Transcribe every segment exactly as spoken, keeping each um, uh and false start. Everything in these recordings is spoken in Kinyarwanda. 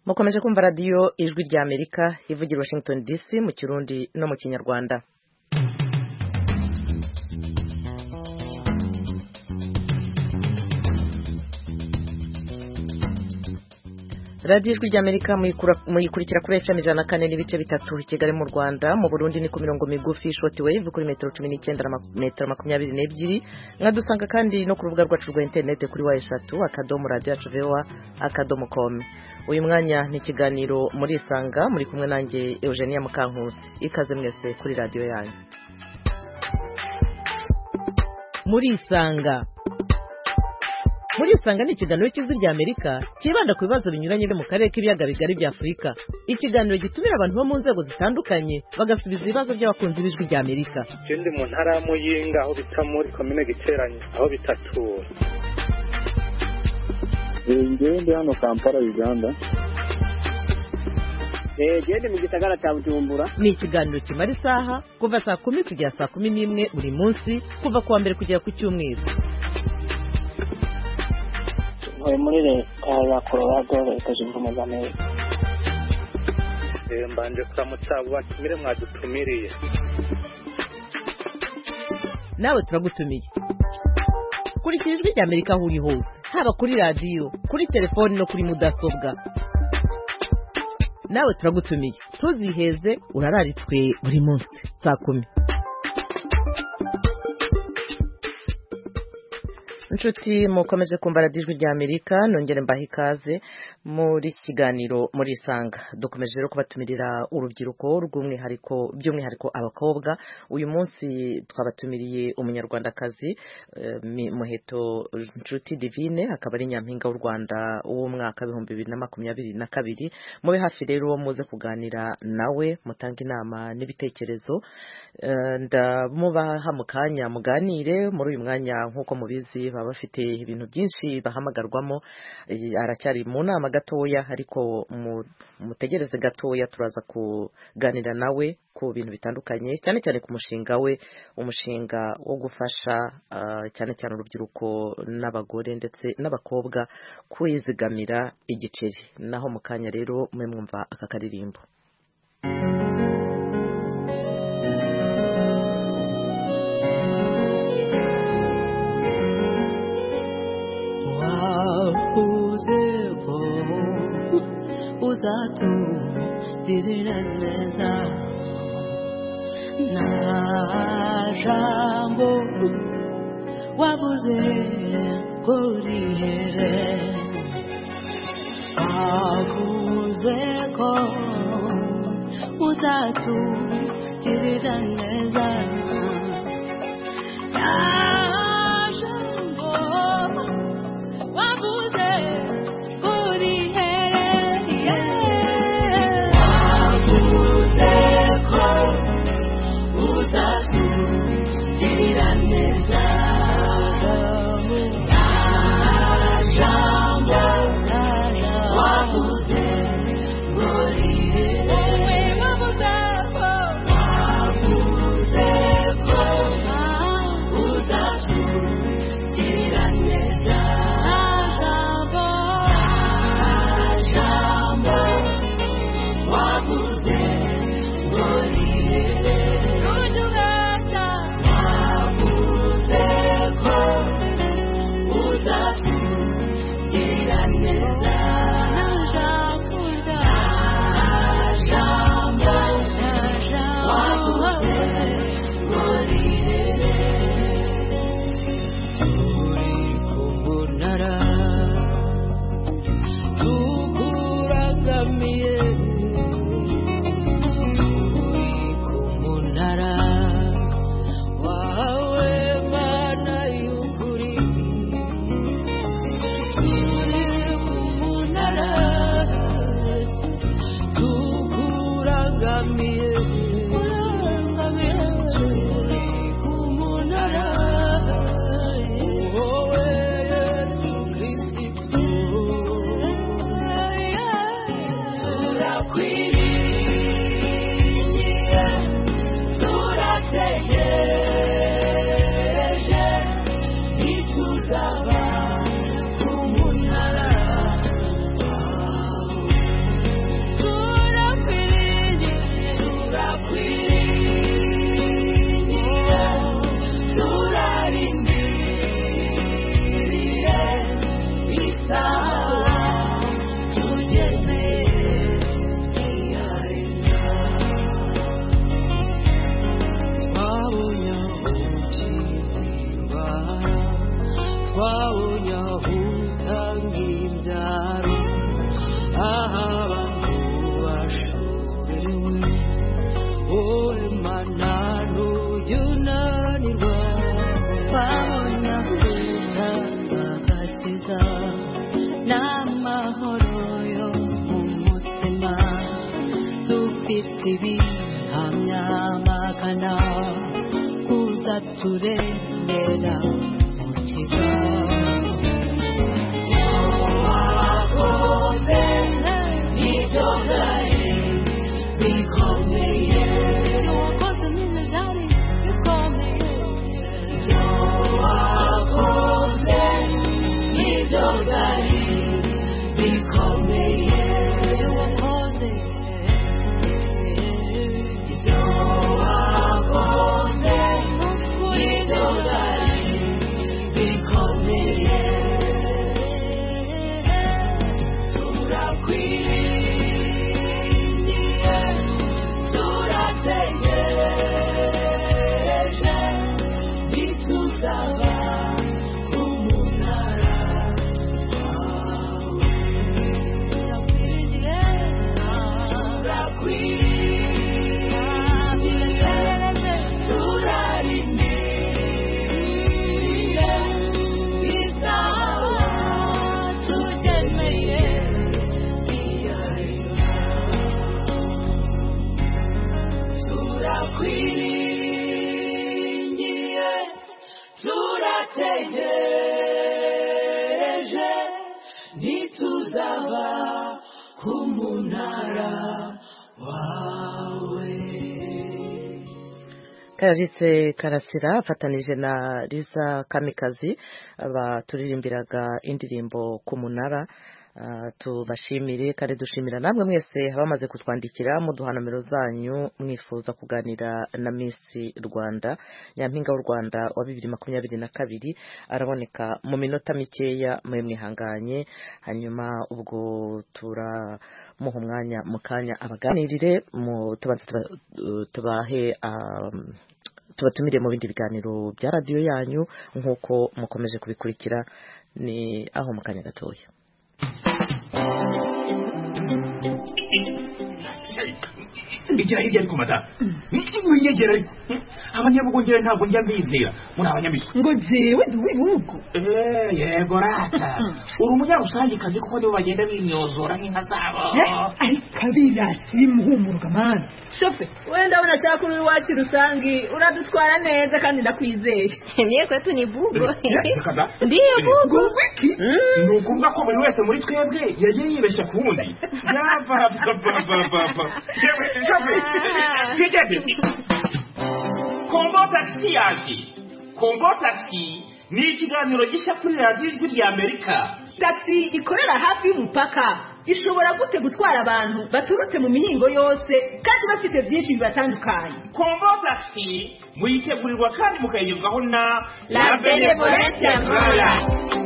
mukomeje kumva radiyo ijwi rya Amerika ivugira Washington D C mu Kirundi no mu Kinyarwanda. radiyo ijwi rya Amerika muyikurikira kuri F M ijana na kane n'ibice bitatu i Kigali mu Rwanda, mu Burundi ni ku mirongo migufi short wave kuri metero cumi n'icyenda na metero makumyabiri n'ebyiri. Mwadusanga kandi no ku rubuga rwacu rwa internet kuri wa eshatu akadomo radio yacu voa akadomo com. Uyu mwanya ni ikiganiro muri Isanga, muri kumwe nanjye Eugenia Mukankusi. Ikaze mwese kuri radio yanyu. Muri Isanga Muri Isanga ni ikiganiro cy'ijwi rya Amerika kibanda ku bibazo binyuranye byo mu karere k'ibiyaga bigari bya Afurika. Ikiganiro gitumira abantu bo mu nzego zitandukanye bagasubiza ibibazo by'abakunzi b'ijwi rya Amerika. Ndi mu ntara ya Muyinga aho bita muri commune Giteranye aho bitatura. Ngewe ndi hano Kampala Uganda. Eh gende mu gisagara cya Bujumbura. Ni ikiganiro kimara isaha kuva saa kumi kugera saa kumi n'imwe buri munsi kuva kuwa mbere kugera ku cyumweru. Muri leta ya Colorado leta zunze ubumwe za Amerika. Eh mbanje kuramutsa batumire mwadutumiriye. Nawe turagutumiye. Kurikira ijwi rya Amerika aho uri hose, haba kuri radio, kuri telefoni no kuri mudasobwa. Nawe turagutumiye. Tuziheze urararitswe buri munsi saa kumi. Inshuti mukomeje kumva radiyo ijwi rya Amerika, nongere mbaha ikaze muri kiganiro muri Isanga. Dukomeje rero kubatumirira urubyiruko rw'umwihariko by'umwihariko abakobwa. Uyu munsi twabatumiriye umunyarwandakazi uh, Muheto Nshuti Divine, akaba ari nyampinga w'u Rwanda w'umwaka w'ibihumbi bibiri na makumyabiri na kabiri. Mube hafi rero muze kuganira nawe, mutanga inama n'ibitekerezo. Uh, ndamubaha mu kanya muganire. Muri uyu mwanya nk'uko mubizi baba bafite ibintu byinshi bahamagarwamo, aracyari mu nama gatoya, ariko mutegereze gatoya turaza kuganira nawe ku bintu bitandukanye, cyane cyane ku mushinga we, umushinga wo gufasha uh, cyane cyane urubyiruko n'abagore ndetse n'abakobwa kwizigamira igiceri. Naho mu kanya rero mwe mwumva aka karirimbo. Uzatu zirineza na jambo wavuze kurihere akuze ko uzatu zirineza na jambo wavuze Wabuze amahuta nk'ibyaro aho abantu bashoberewe wowe mana ntujya unanirwa twabona kuza agakiza n'amahoro yo mu mutima dufite ibihamya magana kuza turengera mukiza wakoze ibyo byari bikomeye wakoze n'ibyo byari bikomeye wakoze ibyo byari bikomeye wakoze ibyo wakoze ibyo byari bikomeye turakwiriye turategereje ntituzaba ku munara wawe turakwiriye turarindiriye izaba tugeneye turakwiriye turategereje ntituzaba ku munara wawe. Clarisse Karasira afatanije na Liza Kamikazi baturirimbiraga indirimbo ku munara. Uh, tubashimire kandi dushimira namwe mwese abamaze kutwandikira muduha nomero zanyu mwifuza kuganira na Miss Rwanda Nyampinga w'u Rwanda wa bibiri makumyabiri na kabiri araboneka mu minota mikeya mwe mwihanganye hanyuma ubwo turamuha umwanya mukanya abaganirire mu tubanze tubahe um, tubatumire mu bindi biganiro bya radio yanyu nkuko mukomeje kubikurikira ni aho mukanya gatoya. Igira hirya ariko mata mwiyegera ariko abanyabugongera ntabwo njya mbizera muri abanyamitwe ngo jewe duwe bugo eh yego rata uri umunyarusangi kazi kuko nibo bagenda binyozora nk'inka zabo ariko abirasi muhumuruka man shofe wenda unashaka uri wacu rusangi uradutwara neza kandi ndakwizeye niye kwetu ni bugo ndiye bugo wiki nukumva ko buri wese muri twebwe yagiye yibeshya ku wundi yaba baba baba Kombo taxi yaje Kombo taxi ni ikiganiro gishya kuri radio Ijwi rya Amerika. Taxi ikorera hafi y'umupaka ishobora gute gutwara abantu baturutse mu mihingo yose kandi bafite byinshi bibatandukanye. Kombo taxi muyitegurirwa kandi mukayigezwaho na La Benevolencia Royal.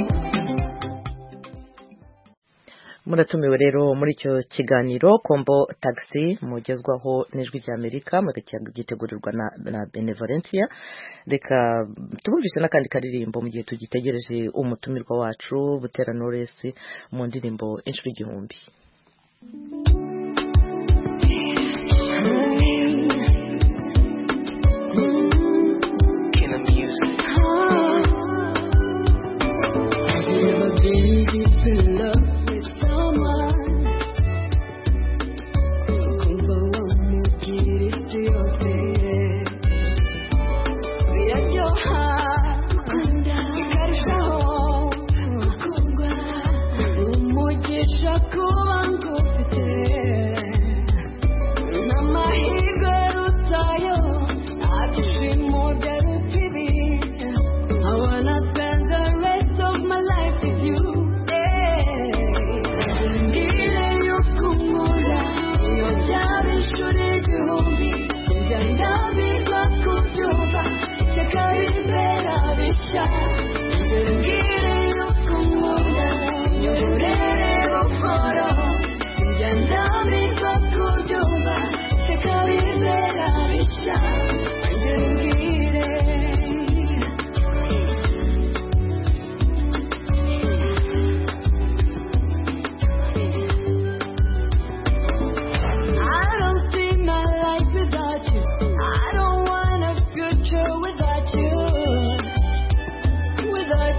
Muratumiwe rero muri icyo kiganiro Kombo Taxi mugezwaho n'Ijwi rya Amerika mugitegurirwa na, na Benevolencia. Reka tubumvise n'akandi karirimbo mu gihe tugitegereje umutumirwa wacu Butera Knowless mu ndirimbo Inshuro Igihumbi.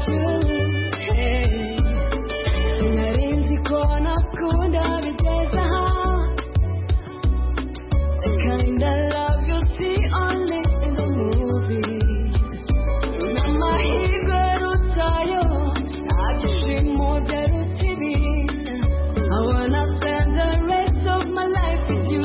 without you. Hey, sinarinzi ko nakunda bigeza aha. The kind of love you see only in the movies. N'amahirwe rutayo, nta byishimo byaruta ibi. I wanna spend the rest of my life with you.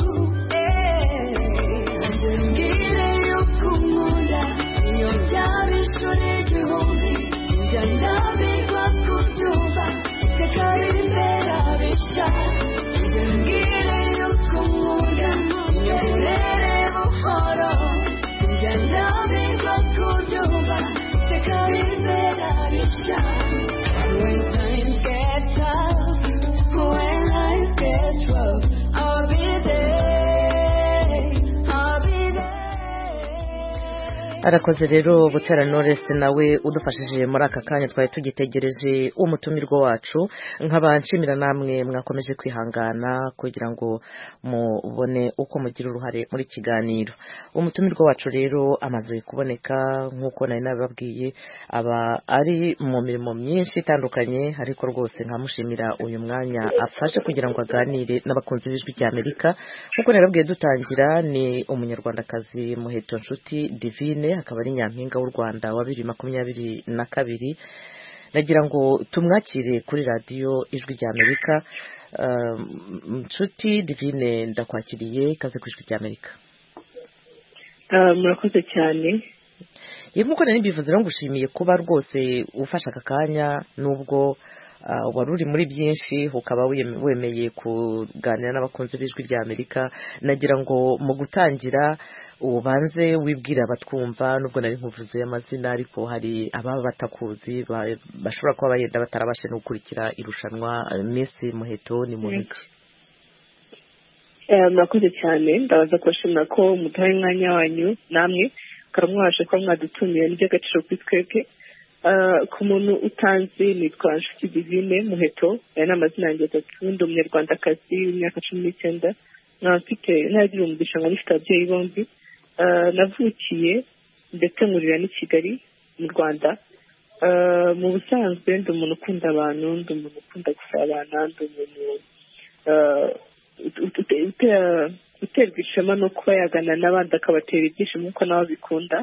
Ngire yo kumunda, iyo byaba inshuro igihumbi. Njya ndambirwa kubyumva, iteka bimbera bishya. Ngire yo kumunda, iyo burere buhoro. Njya ndambirwa kubyumva, iteka bimbera bishya. When times get tough, when life gets rough, I'll be there, I'll be there. arakoze rero Butera Knowless nawe udufashije muri aka kanya twari tugitegereje umutumirwa wacu. Nkabanshimira namwe mwakomeje kwihangana kugira ngo mubone uko mugira uruhare muri kiganiro. Umutumirwa wacu rero amaze kuboneka nkuko nari nababwiye, aba ari mu mirimo myinshi itandukanye, ariko rwose nkamushimira uyu mwanya afashe kugira ngo aganire n'abakunzi b'ijwi rya Amerika. Nkuko narabwiye dutangira, ni umunyarwandakazi Muheto Nshuti Divine, akaba ari nyampinga w'u Rwanda wa bibiri makumyabiri na kabiri. Nagira ngo tumwakire kuri radio ijwi rya Amerika. Nshuti Divine, ndakwakiriye, ikaze ku ijwi rya Amerika. Murakoze cyane. Nkuko nari mbivuze, ngushimiye kuba rwose ufasha aka kanya, nubwo wari uri muri byinshi ukaba wemeye kuganira n'abakunzi b'ijwi rya Amerika. Nagira ngo mu gutangira ubanze wibwira abatwumva, nubwo nari nkuvuze amazina, ariko hari ababa batakuzi bashobora kuba bayenda batarabashe no gukurikira irushanwa. Miss Muheto ni muntu ki? Murakoze cyane, ndabaza kubashimira ko muduhaye umwanya wanyu namwe karamwashe ko mwadutumiye n'iby'agaciro kuri twebwe. Ku muntu utanzi, nitwa Nshuti Divine Muheto, aya ni amazina yanjye atatu. Ndi umunyarwandakazi w'imyaka cumi n'icyenda, nkaba mfite ntaragira umugisha ngo nifite ababyeyi bombi. Navukiye ndetse nkurira n'i Kigali mu Rwanda. Mu busanzwe ndi umuntu ukunda abantu, ndi umuntu ukunda gusabana, ndi umuntu uterwa ishema no kuba yagana n'abandi akabatera ibyishimo nk'uko nabo bikunda.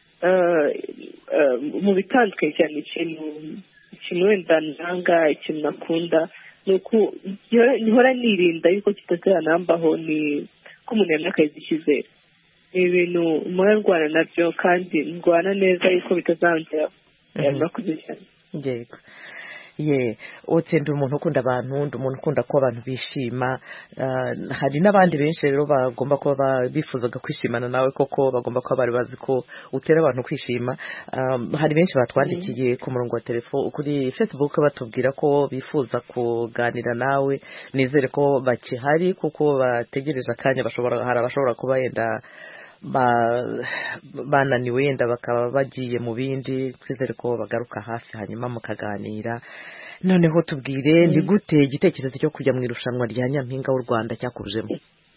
Mu bitandukanye cyane, ikintu ikintu wenda nanga, ikintu nakunda ni uko nhora nirinda yuko kitazanambaho, ni ko umuntu yanakayiza icyizere. Ni ibintu mpora ndwana nabyo kandi ndwana neza yuko bitazangeraho. Murakoze cyane. Yego. Ye, utsenda umuntu ukunda abantu, ndi umuntu ukunda ko abantu bishima. Hari n'abandi benshi rero bagomba kuba bifuzaga kwishimana nawe, koko bagomba kuba bari bazi ko utera abantu kwishima. Hari benshi batwandikiye ku murongo wa telefone kuri Facebook batubwira ko bifuza kuganira nawe. Nizere ko bakihari kuko bategereje akanya, bashobora hari abashobora kuba yenda bananiwe, yenda bakaba bagiye mu bindi. Twizere ko bagaruka hafi hanyuma mukaganira. Noneho tubwire, ni gute igitekerezo cyo kujya mu irushanwa rya nyampinga w'u Rwanda cyakujemo?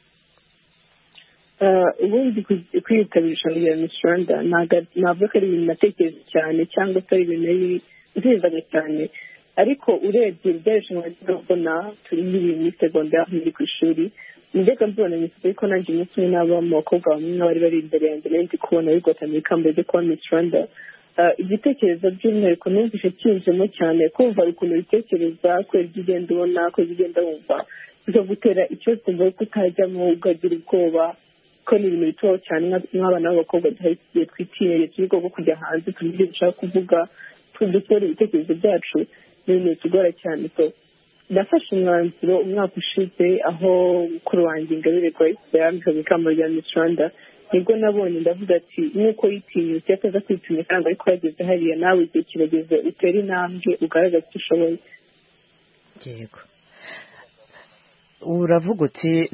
Ubundi kwitabira irushanwa rya Miss Rwanda ntabwo ari ibintu natekereza cyane cyangwa se ari ibintu bizaga cyane, ariko urebye ibyarushanwa ry'urubona turi nk'ibiri muri segonderi muri ku ishuri, ndeka mbona nifite ko nanjye umunsi umwe n'aba mu bakobwa bamwe bari bari imbere yanjye nari ndi kubona bigotamye ikamba ryo kuba Miss Rwanda. Igitekerezo by'umwihariko numvise kinjemo cyane, kumva ukuntu bitekereza, ko ibyo ugenda ubona, ko ibyo ugenda wumva bikagutera ikibazo kumva ko utajyamo ukagira ubwoba, ko ni ibintu bitoho cyane nk'abana b'abakobwa duhari tugiye twitiriye turi bwo kujya hanze tuzi ibyo dushaka kuvuga, dukora ibitekerezo byacu, ni ibintu bitugora cyane. So nafashe umwanzuro umwaka ushize, aho mukuru wanjye Ingabire Grace yambikaga ikamba rya Miss Rwanda, nibwo nabonye ndavuga ati nk'uko yitinyutse ataza kwitinya kandi ariko yageze hariya, nawe igihe kirageze utere intambwe ugaragaza icyo ushoboye. Yego. Uravuga uti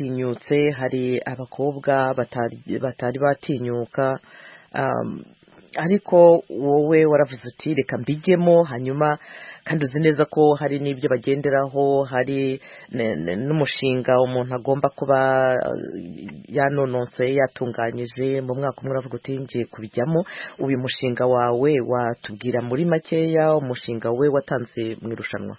naratinyutse, hari abakobwa batari batari batinyuka. ariko wowe waravuze uti reka mbijyemo, hanyuma kandi uzi neza ko hari n'ibyo bagenderaho, hari n'umushinga umuntu agomba kuba yanonosoye yatunganyije. Mu mwaka umwe uravuga uti ngiye kubijyamo. uyu mushinga wawe watubwira muri makeya umushinga we watanze mu irushanwa?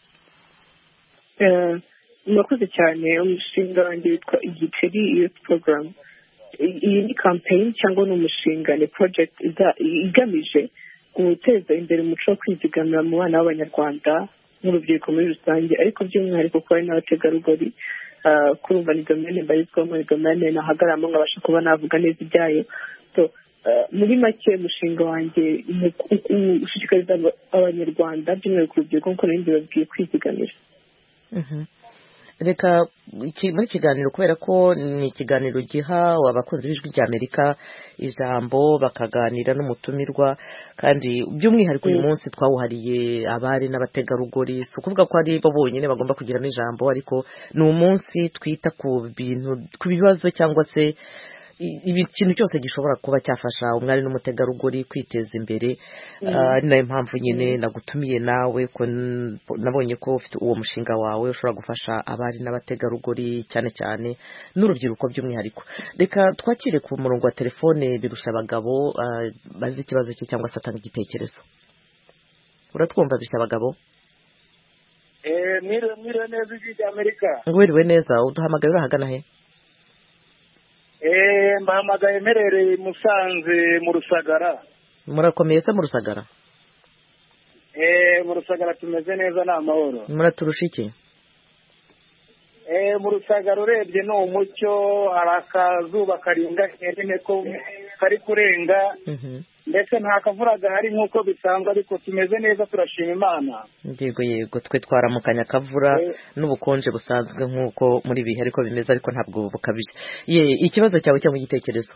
murakoze cyane. umushinga wanjye witwa igiceri youth program. iyi ni campaign cyangwa ni umushinga, ni project igamije guteza imbere umuco wo kwizigamira mu bana b'abanyarwanda n'urubyiruko muri rusange, ariko by'umwihariko kuba ari n'abategarugori. kurumva ni domene mbarizwamo, ni domene nahagararamo nkabasha kuba navuga neza ibyayo. muri make umushinga wanjye ushishikariza abanyarwanda by'umwihariko urubyiruko nk'uko nari mbibabwiye kwizigamira. reka muri kiganiro, kubera ko ni ikiganiro giha abakunzi b'ijwi ry'Amerika ijambo bakaganira n'umutumirwa, kandi by'umwihariko uyu munsi twawuhariye abari n'abategarugori. si ukuvuga ko ari bo bonyine bagomba kugiramo ijambo, ariko ni umunsi twita ku bintu, ku bibazo cyangwa se ikintu cyose gishobora kuba cyafasha umwari n'umutegarugori kwiteza imbere. ari nayo mpamvu nyine nagutumiye nawe, ko nabonye ko ufite uwo mushinga wawe ushobora gufasha abari n'abategarugori cyane cyane n'urubyiruko by'umwihariko. reka twakire ku murongo wa telefone Birusha Abagabo bazi ikibazo cye cyangwa se atanga igitekerezo. uratwumva Birusha Abagabo? eh mwiriwe mwiriwe neza ijwi ry'Amerika. wiriwe neza. uduhamagaye urahagana he? Eh mbahamagaye merereye Musanze mu Rusagara. murakomeye se mu Rusagara? Eh mu Rusagara tumeze neza na amahoro. muraturusha iki? Eh mu Rusagara urebye no umucyo, harakazuba karinganye nyine ko kari kurenga, ndetse nta kavura gahari nk'uko bisanzwe, ariko tumeze neza turashima Imana. yego yego, twe twaramukanya akavura n'ubukonje busanzwe nk'uko muri bihe ariko bimeze, ariko ntabwo bukabije. ye ikibazo cyawe cyangwa igitekerezo?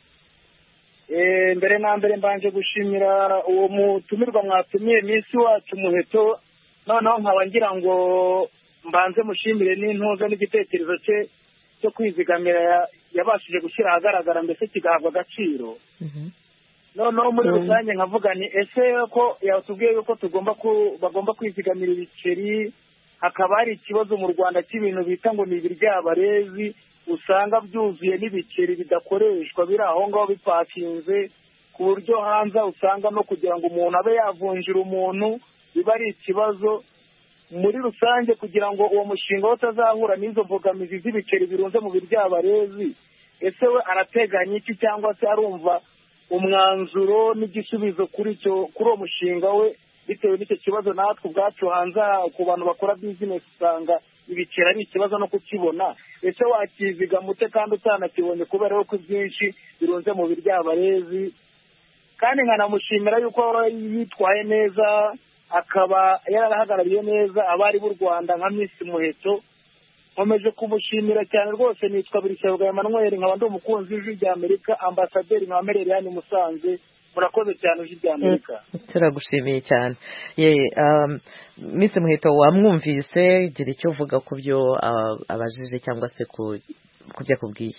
eh mbere na mbere mbanje gushimira uwo mutumirwa mwatumiye Miss wacu Muheto, noneho nkaba ngira ngo mbanze mushimire n'intuza n'igitekerezo cye cyo kwizigamira yabashije gushyira ahagaragara, mbese kigahabwa agaciro. noneho muri rusange nkavuga ni ese ko yatubwiye yuko tugomba bagomba kwizigamira ibiceri, hakaba hari ikibazo mu Rwanda cy'ibintu bita ngo ni ibiryabarezi, usanga byuzuye n'ibiceri bidakoreshwa biri aho ngaho bipakinze, ku buryo hanze usanga no kugira ngo umuntu abe yavunjira umuntu biba ari ikibazo. muri rusange kugira ngo uwo mushinga utazahura n'izo mbogamizi z'ibiceri birunze mu biryabarezi, ese we arateganya iki cyangwa se arumva umwanzuro n'igisubizo kuri cyo kuri uwo mushinga we, bitewe n'icyo kibazo natwe ubwacu hanze ku bantu bakora business usanga ibiceri ari ikibazo no kukibona. ese wakiziga mute kandi utanakibonye kubera ko byinshi birunze mu biryabarezi? kandi nkanamushimira yuko yitwaye neza, akaba yarahagarariye neza abari b'u Rwanda nka Miss Muheto. nkomeje kumushimira cyane rwose. nitwa Birishabwa Emmanuel, nkaba ndi umukunzi w'ijwi ry'Amerika, ambasaderi nka Mereri yani Musanze. murakoze cyane ijwi ry'Amerika. turagushimiye cyane. ye um, Miss Muheto wamwumvise, gira icyo uvuga ku byo abajije cyangwa se ku byo akubwiye?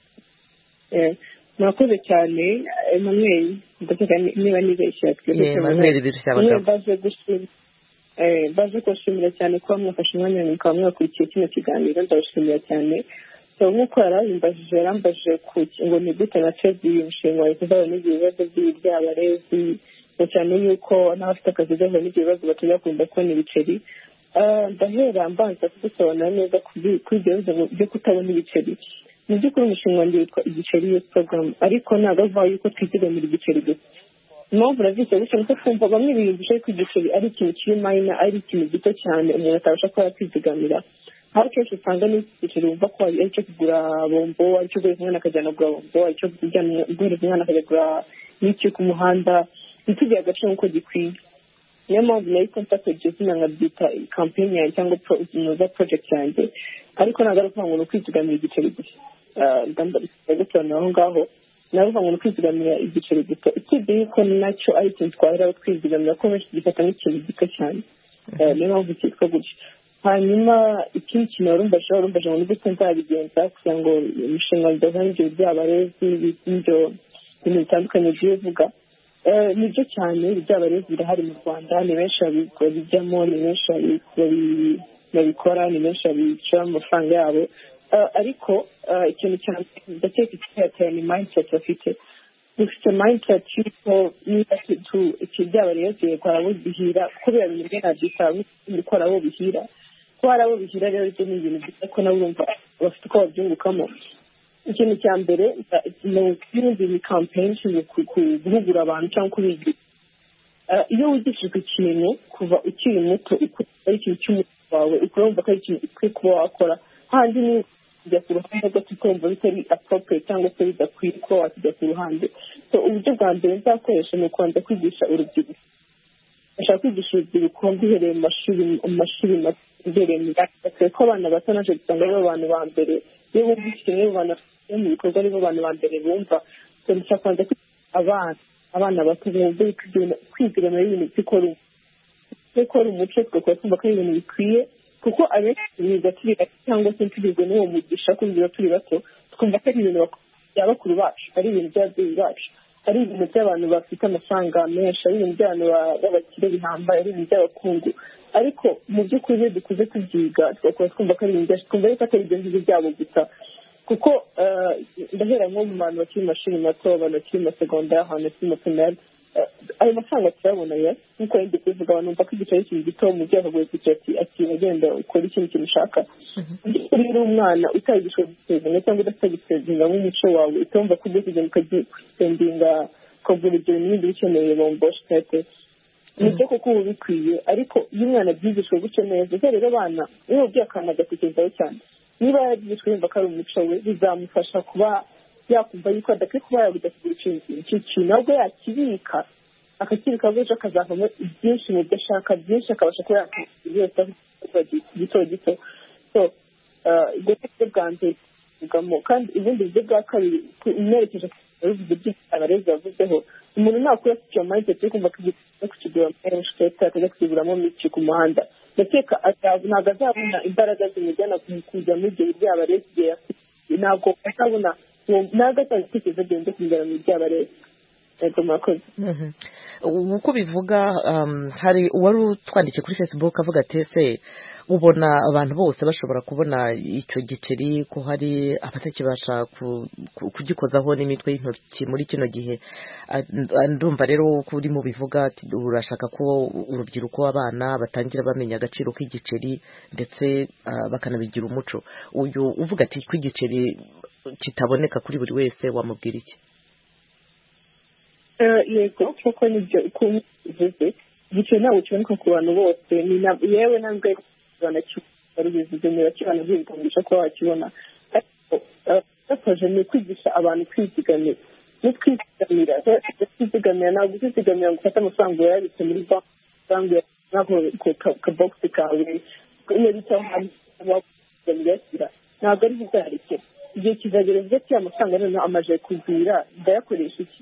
eh murakoze cyane Emmanuel, ndakeka niba nibeshye ye Emmanuel Birusha Abagabo. baje gushimira eh baje gushimira cyane ko mwafashe umwanya mukaba mwakurikiye kino kiganiro, ndabashimira cyane. so nk'uko yarabimbajije yarambajije ku ngo ni gute nateze uyu mushinga wawe kuzabona ibibazo by'ibyabarezi, cyane yuko n'abafite akazi gahoro n'ibyo bibazo batajya kunda kubona ibiceri. ndahera mbanza kugusobanura neza kuri ibyo bibazo byo kutabona ibiceri. mu by'ukuri umushinga wanjye witwa igiceri youth program, ariko ntabwo avuga yuko twizigamira igiceri gusa. impamvu nabyise gutya nuko twumva bamwe biyumvisha ko igiceri ari ikintu kiri mayina, ari ikintu gito cyane umuntu atabasha kuba yakwizigamira. aho kenshi usanga n'igiceri wumva ko ari cyo kugura bombo, ari cyo guhereza umwana akajyana kugura bombo, ari cyo guhereza umwana akajya kugura n'icyo ku muhanda, ntitugire agaciro nk'uko gikwiye. niyo mpamvu nahise mfata iryo zina nkabyita campaign yanjye cyangwa inoza project yanjye, ariko ntabwo ari ukuvuga ngo ni ukwizigamira igiceri gusa. ndambaye gusobanura aho ngaho, navuga ngo ni ukwizigamira igiceri gito, ikindi yuko nacyo ari ikintu twahera twizigamira ko benshi gifata nk'ikintu gito cyane. niyo mpamvu cyitwa gutyo. hanyuma ikindi kintu warumbaje warumbaje ngo nibwo nzabigenza kugira ngo umushinga udahura n'ibyo byabarezi n'ibyo bintu bitandukanye by'ivuga. nibyo cyane byaba rero birahari mu Rwanda ni benshi babijyamo ni benshi babikora ni benshi babicira amafaranga yabo ariko ikintu cyane ndakeka icyateye ni mindset bafite dufite mindset y'uko niba iki byaba rero yego abo bihira kubera ibintu bye nabyita gukora abo bihira ko hari abo bihira rero ibyo ni ibintu byiza ko nabo urumva bafite uko babyungukamo ikintu cya mbere ni ukwirinda iyi campaign ishinzwe guhugura abantu cyangwa kubigisha iyo wigishijwe ikintu kuva ukiri muto ari ikintu cy'umuco wawe ukumva ko ari ikintu ukwiye kuba wakora handi ni kujya ku ruhande rwo tukumva bitari appropriate cyangwa se bidakwiye kuba wakijya ku ruhande so uburyo bwa mbere nzakoresha ni ukubanza kwigisha urubyiruko bashaka kwigisha urubyiruko duhereye mu mashuri mu mashuri imbere mu myaka ko abana bato naje gusanga ari abantu ba mbere iyo bumvise nibo bana mu bikorwa nibo bantu ba mbere bumva so ndashaka kwanza abana abana bato bumva kwigira muri ibintu bikora bikora umuco twakora kumva ko ari ibintu bikwiye kuko abenshi biga turi bato cyangwa se tugizwe n'uwo mugisha kumvira turi bato twumva ko ari ibintu bya bakuru bacu ari ibintu by'ababyeyi bacu ari ibintu by'abantu bafite amafaranga menshi ari ibintu by'abantu b'abakire bihambaye ari ibintu by'abakungu ariko mu by'ukuri iyo dukuze tubyiga twakora twumva ko ari ibintu byacu twumva yuko atari ibyo ngibyo byabo gusa kuko ndahera nko mu bantu bakiri mu mashuri mato abantu bakiri mu segonderi ahantu bakiri mu primaire ayo mafaranga turabona ya nkuko yindi kuvuga abantu bumva ko igiceri kintu gito mu gihe akagoye kugira ati ati agenda ukora ikintu kintu ushaka uri umwana utagishwe gusezeranya cyangwa udasagusezeranya nk'umuco wawe utumva ko ugiye kugenda ukagenda ukagura ibyo bintu bindi bikeneye bomboshe tete nibyo kuko ubu bikwiye ariko iyo umwana abyigishwe gutyo neza rero abana iyo ubwiye akantu agatekerezaho cyane niba yabyigishwe yumva ko ari umuco we bizamufasha kuba yakumva yuko adakwiye kuba yabujya kugura icyo kintu ahubwo yakibika akakibika ejo akazavamo byinshi mu byo ashaka byinshi akabasha kuba yakibika byose gito gito so ubwo buryo bwa mbere buvugamo kandi ubundi buryo bwa kabiri umwerekeje bivuze by'abarezi bavuzeho umuntu nakora icyo mindset yo kumva ko igiye kukigura menshi ndetse akajya kukiguramo miki ku muhanda ndakeka ntabwo azabona imbaraga zimujyana kujya muri ibyo buryo abarezi igihe ntabwo azabona ntabwo atanga igitekerezo agenda kujyana mu buryo abarezi yego murakoze uko bivuga hari uwari utwandikiye kuri Facebook avuga ati ese ubona abantu bose bashobora kubona icyo giceri ko hari abatakibasha kugikozaho n'imitwe y'intoki muri kino gihe ndumva rero ko urimo bivuga urashaka ko urubyiruko abana batangira bamenya agaciro k'igiceri ndetse bakanabigira umuco uyu uvuga ati ko igiceri kitaboneka kuri buri wese wamubwira iki yego kuko nibyo uko ubivuze igiceri ntabwo kiboneka ku bantu bose yewe ntabwo banakibivuze niba kibana byibikundisha kuba wakibona ariko bafaje ni ukwigisha abantu kwizigamira no kwizigamira kwizigamira ntabwo uzizigamira ngo ufate amafaranga uyabitse muri banki nk'ako kabogisi kawe iyo bita wakwizigamira ntabwo ari bizarekera igihe kizagera uvuge ati amafaranga noneho amaze kugwira ndayakoresha iki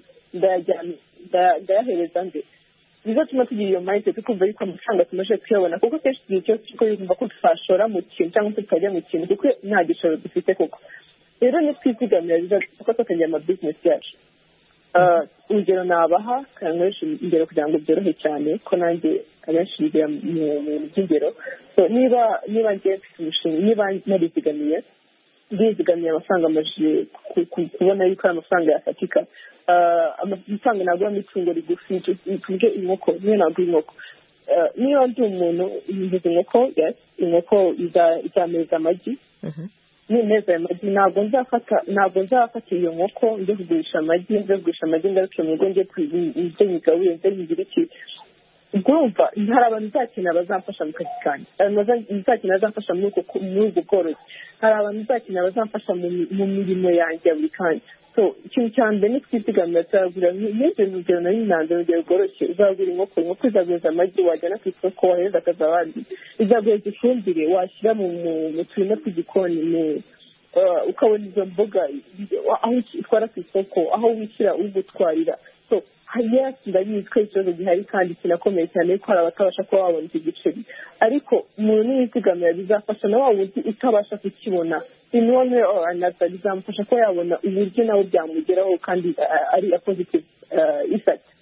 ndayahereza nde bizatuma tugira iyo mindset tukumva yuko amafaranga tumaze kuyabona kuko kenshi igihe cyose tuko yumva ko twashora mu kintu cyangwa se tukajya mu kintu kuko nta gishoro dufite koko rero ni twizigamira bizatuma tukagira ama business yacu urugero nabaha kankoresha ingero kugira ngo byorohe cyane ko nanjye abenshi bigira mu bintu by'ingero niba niba ngiye mfite umushinga niba narizigamiye ndizigamiye amafaranga amaze kubona yuko ari amafaranga yafatika amafaranga nagura n'itungo rigufi tuvuge inkoko niyo nagura inkoko niba ndi umuntu mvuze inkoko inkoko izameza amagi nimeza ayo magi ntabwo nzafata ntabwo nzafata iyo nkoko njye kugurisha amagi njye kugurisha amagi ngaruke mu rugo njye nyigabuye njye nyigira iki urumva hari abantu nzakenera bazamfasha mu kazi kanjye hari abantu nzakenera bazamfasha muri ubwo bworozi hari abantu nzakenera bazamfasha mu mirimo yanjye ya buri kanya so ikintu cya mbere ni twizigamira turagura n'ibyo urugero nari nanze urugero rworoshye uzagura inkoko inkoko izaguhereza amagi wajyana ku isoko wahereza akazi abandi izaguhereza ifumbire washyira mu turima tw'igikoni ukabona izo mboga aho utwara ku isoko aho wishyira ugutwarira so yesi ndabizi ko ikibazo gihari kandi kinakomeye cyane ko hari abatabasha kuba babona icyo giceri ariko umuntu niyizigamira bizafasha na wa wundi utabasha kukibona in one way or another bizamufasha ko yabona uburyo nawe byamugeraho kandi ari a positive effect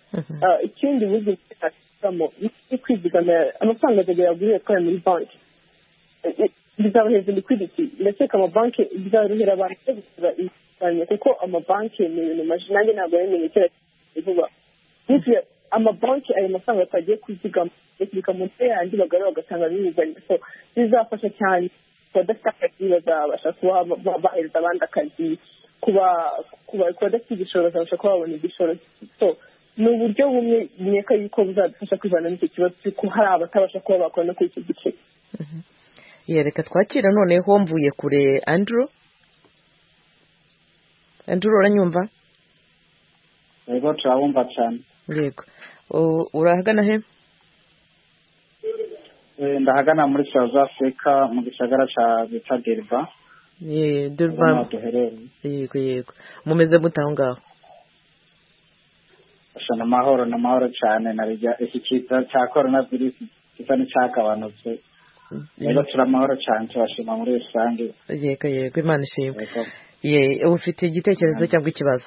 ikindi buryo bw'amo ni kwizigama amafaranga azajya yaguriye atwaye muri banki bizabaheza liquidity ndakeka amabanki bizorohera abantu gusura inguzanyo kuko amabanki ni ibintu maji nanjye ntabwo yamenye kera vuba bityo amabanki ayo mafaranga twagiye kuzigama bakibika mu nte yanjye bagarura bagatanga n'inguzanyo so bizafasha cyane badafite akazi bazabasha kuba bahereza abandi akazi kuba badafite igishoro bazabasha kuba babona igishoro so ni uburyo bumwe nkeka yuko buzadufasha kwivana n'icyo kibazo cy'uko hari abatabasha kuba bakora kuri icyo gice reka twakira noneho mvuye kure Andrew Andrew uranyumva yego turabumva cyane yego urahagana he ndahagana muri South Africa mu gisagara cya bita Durban ye Durban yego yego mumeze mute aho ngaho ashana amahoro n'amahoro cyane narijya iki kiza cya coronavirus kisa n'icyagabanutse yego turamahoro cyane tubashima muri rusange yego yego Imana ishimwe ye ufite igitekerezo cyangwa ikibazo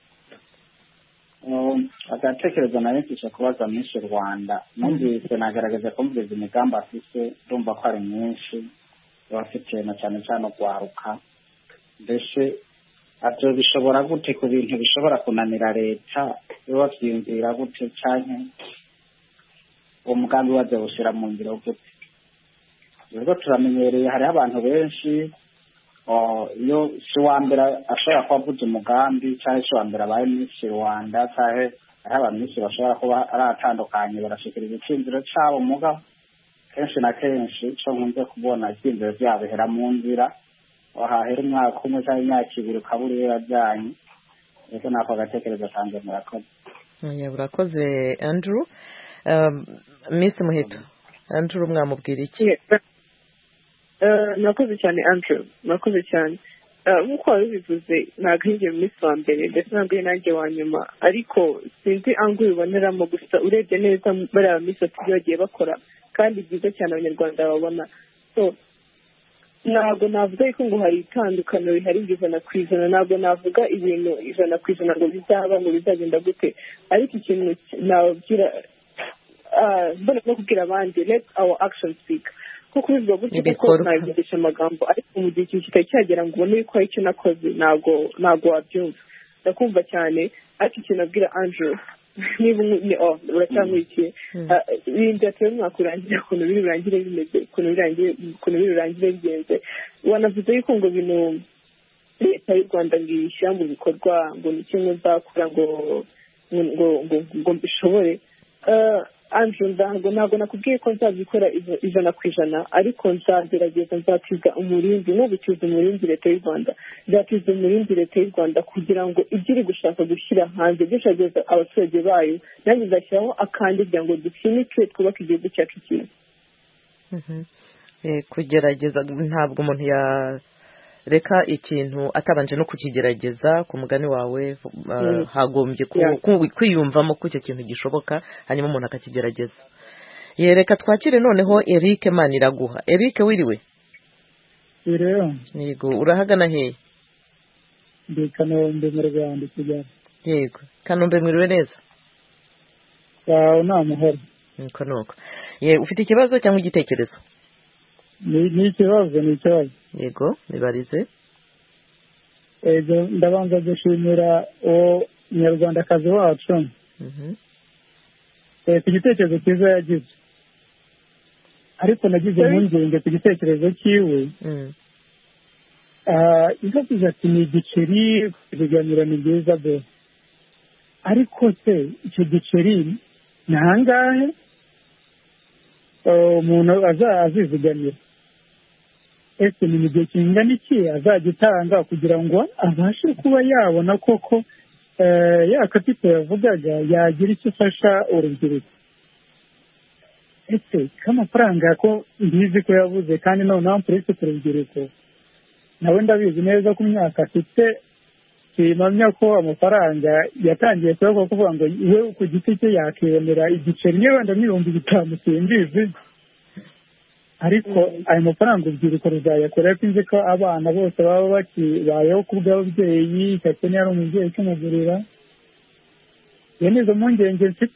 agatekerezo nayo mfisha kubaza myinshi Rwanda numvise nagaragaza ko mvuze imigambi afise ndumva ko ari myinshi bafite na cyane cyane kwaruka mbese atyo bishobora gute ku bintu bishobora kunanira leta bavyumvira gute cyane umugambi waje gushira mu ngiro gute rero turamenyereye hari abantu benshi iyo si wa mbere ashobora kuba avuze umugambi cyangwa si wa mbere abaye Miss Rwanda cyangwa hari abantu benshi bashobora kuba ari atandukanye barashikiriza icyinziro cyabo muga kenshi na kenshi cyo nkunze kubona icyinziro byabo hera mu nzira wahahera umwaka umwe cyangwa imyaka ibiri ukabura iyo yajyanye rero nako gatekerezo kanjye murakoze urakoze Andrew Miss Muheto Andrew mwamubwira iki nakoze cyane Andrew nakoze cyane nk'uko wabivuze ntabwo hinjiye mu minsi wa mbere ndetse ntabwo nanjye wa nyuma ariko sinzi angu biboneramo gusa urebye neza bariya minsi batatu bagiye bakora kandi byiza cyane abanyarwanda babona so ntabwo navuga yuko ngo hari itandukano rihari ijana ku ijana ntabwo navuga ibintu ijana ku ijana ngo bizaba ngo bizagenda gute ariko ikintu nababwira mbona no kubwira abandi let our action speak kuko bivuga gutyo kuko nabigisha amagambo ariko mu gihe kitari cyagera ngo ubone yuko hari icyo nakoze ntabwo ntabwo wabyumva ndakumva cyane ariko ikintu nabwira Andrew niba uracyamurikiye ibintu byatewe umwaka urangira ukuntu biri burangire bimeze ukuntu biri burangire bigenze wanavuze yuko ngo bintu leta y'u Rwanda ngo iyishyira mu bikorwa ngo ni kimwe nzakora ngo ngo mbishobore Andrew ntabwo ntabwo nakubwiye ko nzabikora ijana ku ijana ariko nzagerageza nzatiza umurinzi no gukiza umurinzi leta y'u Rwanda nzatiza umurinzi leta y'u Rwanda kugira ngo ibyo iri gushaka gushyira hanze byishageza abaturage bayo nanjye nzashyiraho akandi kugira ngo dupfinike twubake igihugu cyacu cyiza kugerageza ntabwo umuntu ya reka ikintu atabanje no kukigerageza ku mugani wawe hagombye kwiyumvamo ko icyo kintu gishoboka hanyuma umuntu akakigerageza yereka twakire noneho Eric Maniraguha Eric wiriwe yego urahagana hehe ndi Kanombe mu Rwanda Kigali yego Kanombe mwiriwe neza yawe nta muhoro niko nuko ye ufite ikibazo cyangwa igitekerezo ni ikibazo ni ikibazo yego nibarize ego ndabanza gushimira uwo munyarwandakazi wacu ku gitekerezo cyiza yagize ariko nagize impungenge ku gitekerezo cyiwe izavuze ati ni igiceri kuzigamira ni byiza be ariko se icyo giceri ni ahangahe umuntu azizigamira ese ni mu gihe kingana iki azajya utanga kugira ngo abashe kuba yabona koko ya kapito yavugaga yagira icyo afasha urubyiruko ese k'amafaranga ko mbizi ko yavuze kandi noneho mpurese ku rubyiruko nawe ndabizi neza ko imyaka afite kimamya ko amafaranga yatangiye kuba kuvuga ngo we ku giti cye yakibonera igiceri niyo wenda n'ibihumbi bitanu simbizi ariko ayo mafaranga urubyiruko ruzayakora ko nzi ko abana bose baba bakibayeho ku bw'ababyeyi cyane ari umubyeyi ukimugurira iyo ni izo mpungenge mfite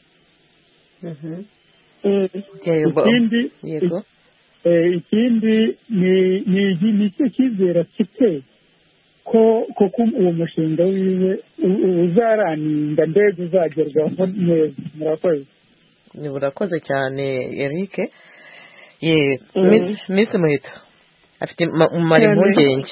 ikindi ikindi ni icyo cyizere afite ko koko uwo mushinga wiwe uzaraninda ndetse uzagerwaho neza. murakoze murakoze cyane Eric. ye Miss Muheto afite umumaro impungenge.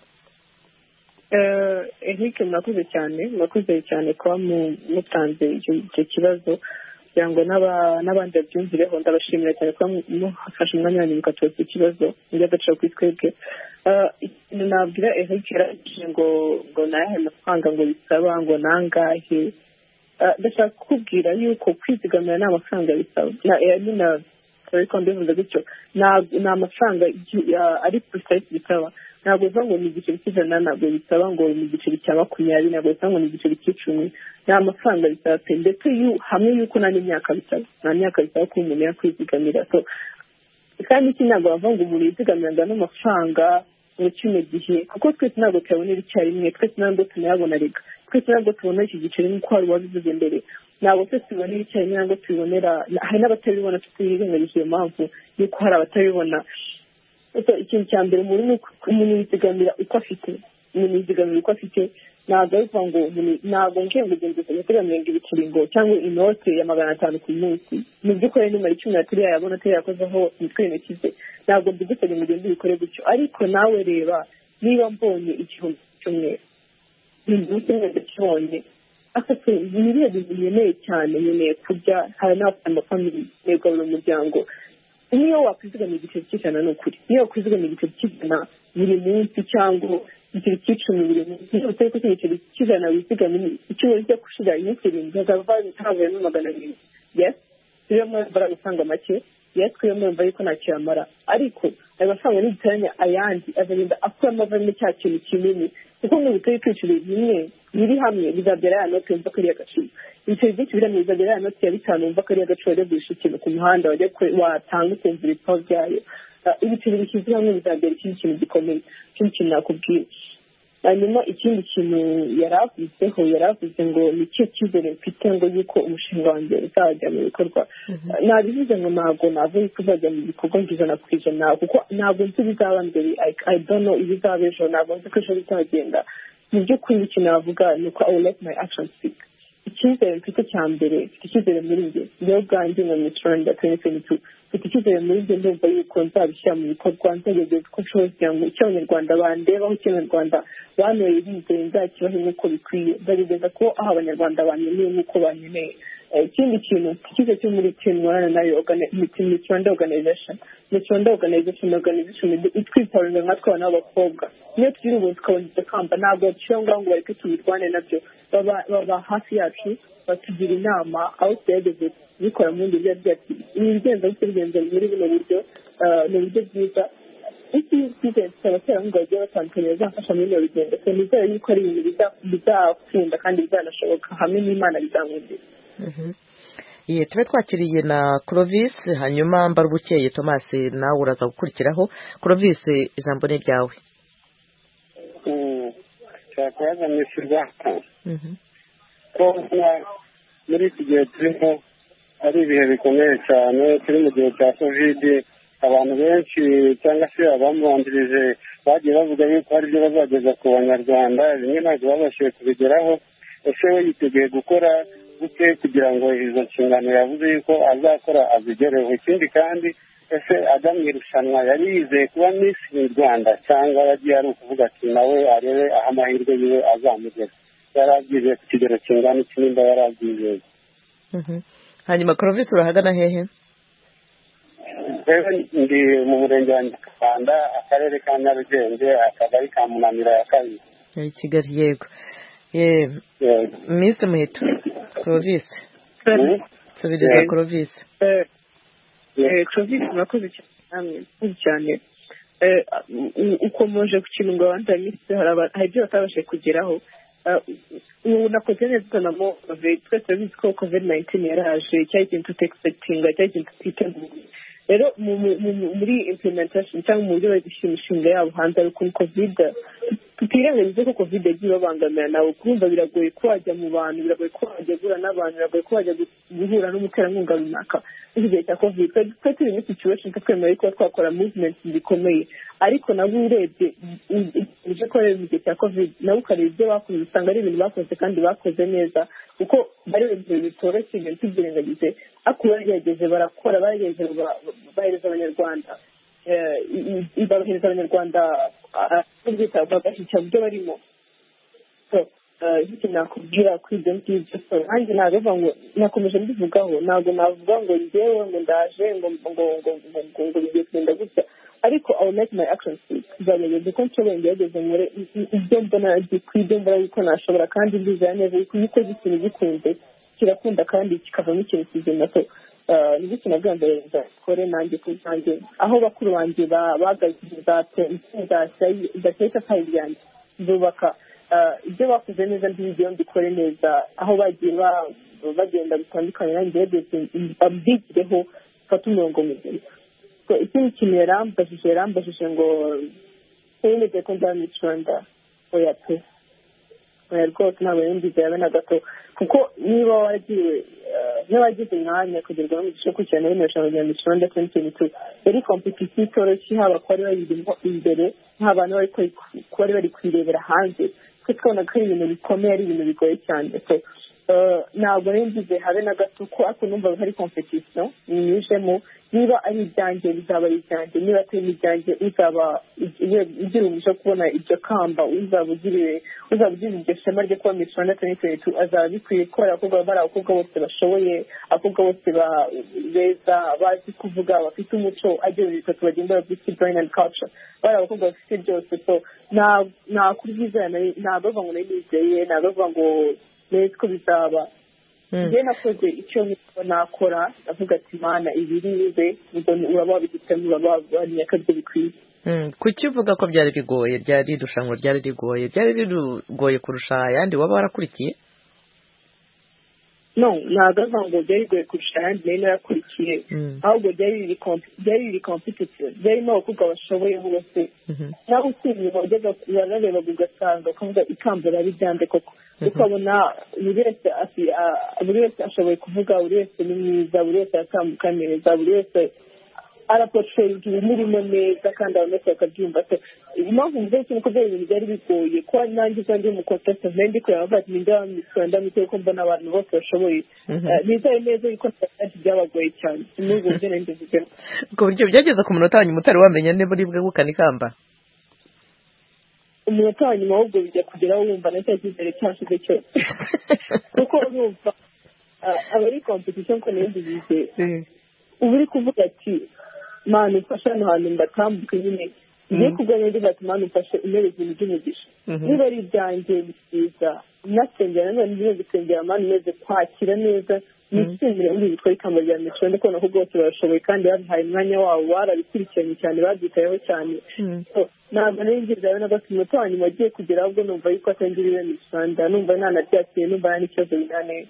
Eric murakoze cyane murakoze cyane kuba mutanze icyo kibazo kugira ngo n'abandi babyumvireho. ndabashimira cyane kuba mufashe umwanya wanyu mukatubaza ikibazo by'agaciro kuri twebwe. ikintu nabwira Eric yarangije ngo ngo nayahe amafaranga ngo bisaba ngo nangahe. ndashaka kukubwira yuko kwizigamira nta mafaranga bisaba. ariko mbivuze gutyo ni amafaranga ari precise bisaba. ntabwo bivuga ngo ni igiceri cy'ijana, ntabwo bisaba ngo ni igiceri cya makumyabiri, ntabwo bisaba ngo ni igiceri cy'icumi. ni amafaranga bisaba pe, ndetse hamwe y'uko nta n'imyaka bisaba, nta myaka bisaba ko umuntu yakwizigamira. kandi iki ntabwo bavuga ngo umuntu yizigamira n'amafaranga mu kino gihe, kuko twese ntabwo tuyabonera icyarimwe, twese ntabwo tunayabona reka, twese ntabwo tubona iki giceri nk'uko wari wabivuze mbere, ntabwo twese tubonera icyarimwe, ntabwo tubibonera, hari n'abatabibona, tutirengagiza iyo mpamvu y'uko hari abatabibona. ikintu cya mbere umuntu yizigamira uko afite, umuntu yizigamira uko afite. ntabwo ari ukuvuga ngo ntabwo ngiye ngo ugende uzigamira ngo ibiceri ngo cyangwa inote ya magana atanu ku munsi mu by'ukuri nimara icumi na turi yayabona atari yakozeho imitwe y'intoki ze, ntabwo mbigusabye ngo ugende ubikore gutyo. ariko nawe reba, niba mbonye igihumbi cy'umweru ibihumbi kimwe ndakibonye, afite ibihe bintu nkeneye cyane, nkeneye kurya, hari n'abafite amafamili, nkeneye kugaburira umuryango. niyo wakwizigamira igiceri cy'ijana ni ukuri, niyo wakwizigamira igiceri cy'ijana buri munsi cyangwa igiceri cy'icumi buri munsi, niyo utari kuko igiceri cy'ijana wizigamira icyumweru cyo gushira iminsi irindwi hakava havuyemo magana abiri, yes niyo mpamvu ari amafaranga make, yes niyo mpamvu ariko ntacyo yamara. ariko ayo mafaranga n'igitaranya ayandi azagenda akuramo avamo cya kintu kinini, kuko niba utari kwicira bimwe biri hamwe bizabyara ya note wumva ko ari agaciro. ibiceri byinshi biri hamwe bizabyara ya note ya bitanu wumva ko ari agaciro, wajya gurisha ikintu ku muhanda, wajya watanga ukumva ibitabo byayo. ibiceri bishyize hamwe bizabyara ikindi kintu gikomeye. ikindi kintu nakubwira, hanyuma ikindi kintu yari avuzeho, yari avuze ngo ni cyo cyizere mfite ngo yuko umushinga wanjye uzajya mu bikorwa. nabivuze ngo ntabwo navuga ko uzajya mu bikorwa ngo ijana ku ijana, kuko ntabwo nzi ibizaba mbere, I don't know ibizaba ejo, ntabwo nzi ko ejo bizagenda. mu by'ukuri ikintu navuga ni uko I will let my actions speak. icyizere mfite cya mbere, mfite icyizere muri njye njyewe ubwanjye nka Miss Rwanda twenty twenty-two, mfite icyizere muri njye, ndumva yuko nzabishyira mu bikorwa, nzagerageza uko nshoboye kugira ngo icyo abanyarwanda bandebaho, icyo abanyarwanda banyoye bizeye nzakibahe nk'uko bikwiye, nzagerageza ko aho abanyarwanda banyeneye nk'uko banyeneye. ikindi kintu ikigo cyo muri Rwanda nayo Miss Rwanda organization, Miss Rwanda organization organization itwiparinga nka twabana b'abakobwa, niyo tugira ubuntu tukabona kamba, ntabwo bacira ngo bareke tubirwane nabyo, baba hafi yacu batugira inama aho tuyageze bikora mu buryo byacu. ibi bigenza bityo bigenza muri buno buryo ni uburyo bwiza. iki bigenza abaterankunga bagiye batandukanye bazafasha muri iyo bigenda, so nizere yuko ari ibintu bizakunda kandi bizanashoboka, hamwe n'Imana bizamwumvira. Iye tube twakiriye na Clovis, hanyuma Mbarubukeye Thomas nawe uraza gukurikiraho. Clovis, ijambo ni ryawe. cyakoraga misirwa ko muri iki gihe turimo ari ibihe bikomeye cyane, turi mu gihe cya covid. abantu benshi cyangwa se abamubanjirije bagiye bavuga yuko hari ibyo bazageza ku banyarwanda, bimwe ntabwo babashije kubigeraho. ese we yiteguye gukora gute kugira ngo izo nshingano yavuze yuko azakora azigereho? ikindi kandi ese ajya mu irushanwa yari yizeye kuba Miss Rwanda, cyangwa yagiye ari ukuvuga ati nawe arebe aho amahirwe yiwe azamugera? yari abyizeye ku kigero kingana iki nimba yari abyizeye? hanyuma Clovis urahagana hehe? ndi mu murenge wa Nyakabanda, akarere ka Nyarugenge, akagari ka Munanira ya kabiri, Kigali. yego Miss Muheto Clovis, subiriza Clovis. Clovis murakoze cyane. ukomeje ku kintu ngo abandi bamisi hari ibyo batabashije kugeraho. ubu nakoze neza utanamo twese bizi ko covid nineteen yaraje, cyari ikintu tutexpectinga, cyari ikintu tutiteguye. rero muri implementation cyangwa mu buryo bari gushyira imishinga yabo hanze ari ukuntu covid tutirengagize ko covid yagiye ibabangamira nawe kumva biragoye ko wajya mu bantu biragoye ko wajya guhura n'abantu biragoye ko wajya guhura n'umuterankunga runaka iki gihe cya covid twe turi muri situation twemera ko twakora movement zikomeye ariko nabo urebye uje ko rero mu gihe cya covid nabo ukareba ibyo bakoze usanga ari ibintu bakoze kandi bakoze neza kuko bari ibintu bitoroshye ibintu tubyirengagize ariko baragerageje barakora baragerageje bahereza abanyarwanda babahereza abanyarwanda babyita bagashyikira mu byo barimo iki nakubwira kuri ibyo ngibyo nanjye ntabwo ngo nakomeje mbivugaho ntabwo navuga ngo ngewe ngo ndaje ngo ngo ngo ngo ngo bigiye kugenda gutya ariko I'll make my actions speak nzagerageza ko nshoboye ngerageze nkore ibyo mbona ibyo mbona yuko nashobora kandi ndizera neza yuko iyo ukoze ikintu gikunze kirakunda kandi kikavamo ikintu kizima so nibyo kinabwira mbere nzakore nanjye ku bwanjye aho bakuru banjye bazateye isafari ryanjye nzubaka ibyo bakoze neza ndibigeho mbikore neza aho bagiye bagenda bitandukanye nanjye babyigireho fata umurongo muzima ikindi kintu yarambajije yarambajije ngo yemeze ko nzamwicunda oya pe oya rwose ntabwo yumvize yabe na gato kuko niba waragiwe niba wagize umwanya kugerwaho mu gice gukurikirana bino rushanwa rya Miss Rwanda twenty twenty-two yari competition itoroshye haba ko bari bayirimo imbere nk'abantu bari bari kuyirebera hanze twe twabona ko ari ibintu bikomeye ari ibintu bigoye cyane ntabwo ngize habe na gato ko ariko numva hari competition nyinjemo niba ari ibyanjye bizaba ari ibyanjye niba atari ibyanjye uzaba ugira umugisha kubona iryo kamba uzaba ugiriwe uzaba ugira iryo shema ryo kuba Miss Rwanda twenty twenty-two azaba bikwiye ko abakobwa bari abakobwa bose bashoboye abakobwa bose beza bazi kuvuga bafite umuco agira bitatu bagenda bafite brain and culture bari abakobwa bafite byose so nta kuri byiza ntabwo bavuga ngo nizeye ntabwo bavuga ngo neza ko bizaba njye nakoze icyo nakora ndavuga ati mana ibirize uraba wabigitemo uraba wabonye ko aribyo bikwiye kuki uvuga ko byari bigoye ryari irushanwa ryari rigoye ryari rigoye kurusha ayandi waba warakurikiye no ntabwo avuga ngo byari bigoye kurusha ayandi nayo narakurikiye ahubwo byari biri competitive byarimo abakobwa bashoboye bose nawe usibye inyuma ujyaga urarebaga ugasanga ukavuga ikamba rari ryande koko ukabona buri wese buri wese ashoboye kuvuga buri wese ni mwiza buri wese aratambuka neza buri wese araporoferi ibimurimo neza kandi abantu bose bakabyumva impamvu mvuze ko byari ibintu byari bigoye kuba nanjye uzajya mu contest ndi kureba bavuga ati ninde wamwisonda mite ko mbona abantu bose bashoboye nizeye neza yuko byari byabagoye cyane n'ubwo buryo nari ndivugemo ku buryo byageze ku munota wa nyuma utari wamenya niba uri bwegukane ikamba umunota wa nyuma ahubwo bijya kugeraho wumva na cya cyizere cyashize cyose kuko urumva aba ari competition ko n'ibindi bize uba uri kuvuga ati mana ufashe hano hantu mbatambuke nyine ngiye kuganya ngira ati mana ufashe intebe ibintu by'umugisha niba ari ibyanjye byiza nasengera nanone ngiye gusengera mana umeze kwakira neza nishimire muri bitwa ikamba rya Miss Rwanda ko nako bose barashoboye kandi babihaye umwanya wabo barabikurikiranye cyane babyitayeho cyane ntabwo nari ngize na gato umunota wa nyuma agiye kugera ahubwo numva yuko atangiriwe Miss Rwanda numva nanabyakiriye numva nta n'ikibazo binaneye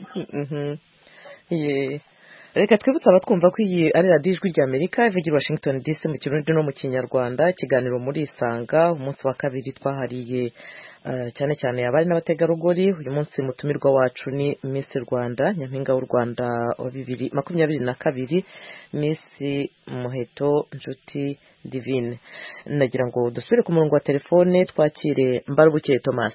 reka twibutse abatwumva ko iyi ari radiyo ijwi rya Amerika ivugira Washington D C mu kirundi no mu kinyarwanda ikiganiro muri Isanga umunsi wa kabiri twahariye cyane cyane abari n'abategarugori uyu munsi mutumirwa wacu ni Miss Rwanda nyampinga w'u Rwanda wa bibiri makumyabiri na kabiri Miss Muheto Nshuti Divine nagira ngo dusubire ku murongo wa telefone twakire Mbarubukeye Thomas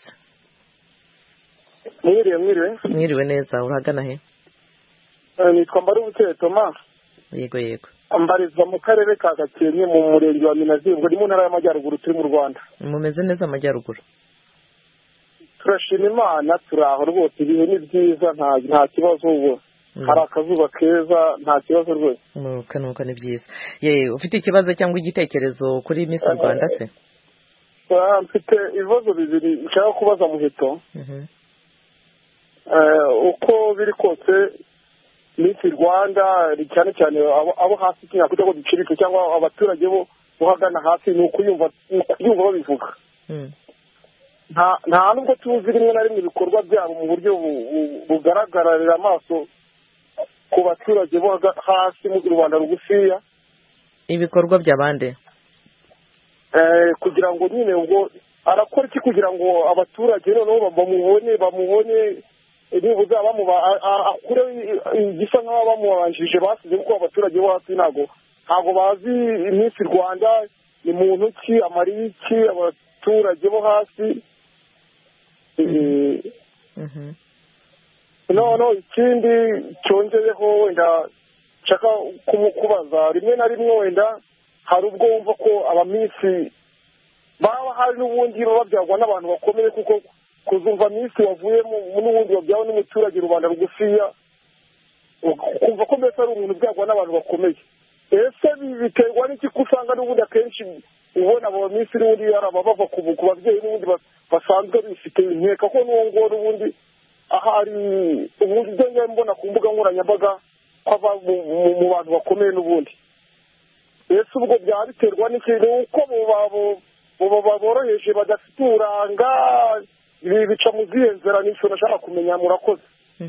mwiriwe mwiriwe mwiriwe neza urahagana he nitwa Mbarubukeye Thomas yego yego ambarizwa mu karere ka Gakenke mu murenge wa Minazingo ni mu ntara y'Amajyaruguru turi mu Rwanda mumeze neza amajyaruguru turashima Imana turaho rwose ibihe ni byiza nta nta kibazo ubu hari akazuba keza nta kibazo rwose nuka nuka ni byiza ye ufite ikibazo cyangwa igitekerezo kuri Miss Rwanda se mfite ibibazo bibiri nshaka kubaza Muheto uko biri kose Miss Rwanda cyane cyane abo hasi cyangwa kujya gicirike cyangwa abaturage bo uhagana hasi ni ukuyumva ukuyumva babivuga nta nta nubwo tuzi rimwe na rimwe ibikorwa byabo mu buryo bugaragarira amaso ku baturage bo hasi mu Rwanda rugufiya ibikorwa by'abande kugira ngo nyine ubwo arakora iki kugira ngo abaturage noneho bamubone bamubone nibuze akure igisa nk'aho bamubanjije basize kuko abaturage bo hasi ntabwo ntabwo bazi iminsi Rwanda ni muntu ki amariye iki abaturage bo hasi noneho ikindi cyongeyeho wenda nshaka kumukubaza rimwe na rimwe wenda hari ubwo wumva ko abaminsi baba hari n'ubundi babyagwa n'abantu bakomeye kuko kuzumva minsi wavuyemo n'ubundi wabyawe n'umuturage rubanda rugufiya kumva ko mbese ari umuntu ubyagwa n'abantu bakomeye ese biterwa n'iki ko usanga n'ubundi akenshi ubona abo minsi n'ubundi ari abava ku babyeyi n'ubundi basanzwe bifite inkeka ko n'uwo nguwo n'ubundi ahari ubundi ibyo njya mbona ku mbuga nkoranyambaga ko ava mu bantu bakomeye n'ubundi ese ubwo byaba biterwa n'ikintu uko boroheje badafite uburanga ibi bica mu zihe nzira n'icyo nashaka kumenya murakoze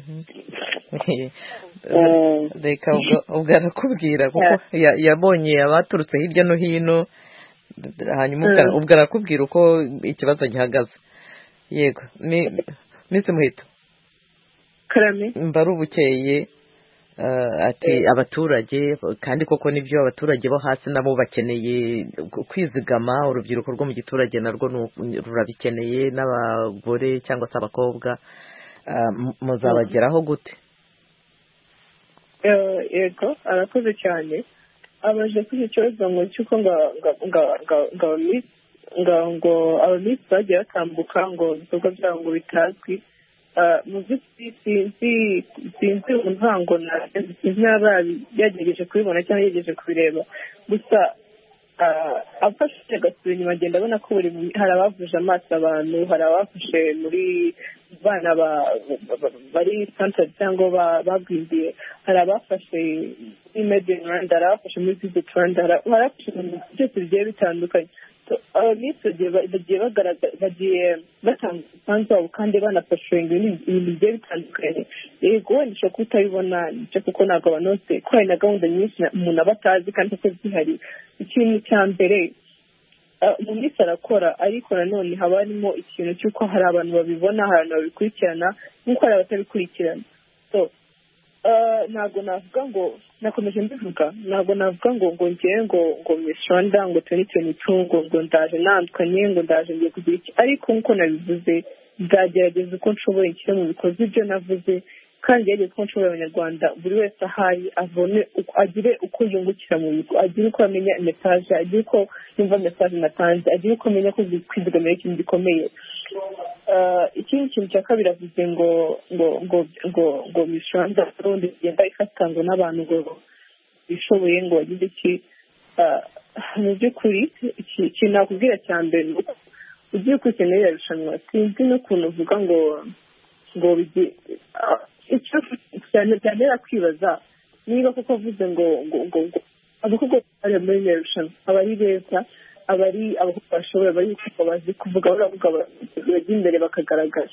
reka ubwo arakubwira kuko yabonye abaturutse hirya no hino hanyuma ubwo arakubwira uko ikibazo gihagaze yego minsi muhito mbari ubukeye ati abaturage kandi koko nibyo abaturage bo hasi nabo bakeneye kwizigama urubyiruko rwo mu giturage narwo rurabikeneye n'abagore cyangwa se abakobwa muzabageraho gute yego arakoze cyane abaje kuri icyo kibazo ngo cyuko ngo abamisi bagiye batambuka ngo ibikorwa byabo ngo bitazwi mu by'ukuri sinzi umuhango sinzi n'aba yagerageje kubibona cyangwa yagerageje kubireba gusa afashe agasubira inyuma agenda abona ko buri hari abavuje amaso abantu hari abafashe muri bana bari santari cyangwa bagwindiye hari abafashe muri mediyani rwanda hari abafashe muri viziti rwanda hari abafashe mu bintu byose bigiye bitandukanye abamisi bagiye bagiye batanga umusanzu wabo kandi banafashinga ibintu bigiye bitandukanye yego wenda ushobora kuba utabibona nicyo kuko ntabwo abanose ko hari na gahunda nyinshi umuntu aba atazi kandi ko zihari ikintu cya mbere mu minsi arakora ariko nanone haba harimo ikintu cy'uko hari abantu babibona hari abantu babikurikirana nk'uko hari abatabikurikirana ntabwo navuga ngo nakomeje mbivuga ntabwo navuga ngo ngo ngewe ngo ngo Miss Rwanda ngo twenty twenty-two ngo ngo ndaje nandukanye ngo ndaje ngiye kugira iki ariko nk'uko nabivuze nzagerageza uko nshoboye nshyire mu bikorwa ibyo navuze kandi gerageza uko nshoboye abanyarwanda buri wese ahari abone agire uko yungukira mu bigo agire uko amenya mesaje agire uko yumva mesaje natanze agire uko amenya ko kwizigamira ikintu gikomeye ikindi kintu cya kabiri avuze ngo ngo ngo ngo ngo Miss Rwanda urundi igenda ifata ngo n'abantu ngo bishoboye ngo bagize iki mu by'ukuri ikintu nakubwira cya mbere ni uko ugiye gukurikirana iriya rushanwa sinzi n'ukuntu uvuga ngo ngo icyo byantera kwibaza niba koko avuze ngo ngo ngo ngo abakobwa bari muri iriya rushanwa aba ari beza abari abakobwa bashoboye bari bazi kuvuga baravuga bajya imbere bakagaragaza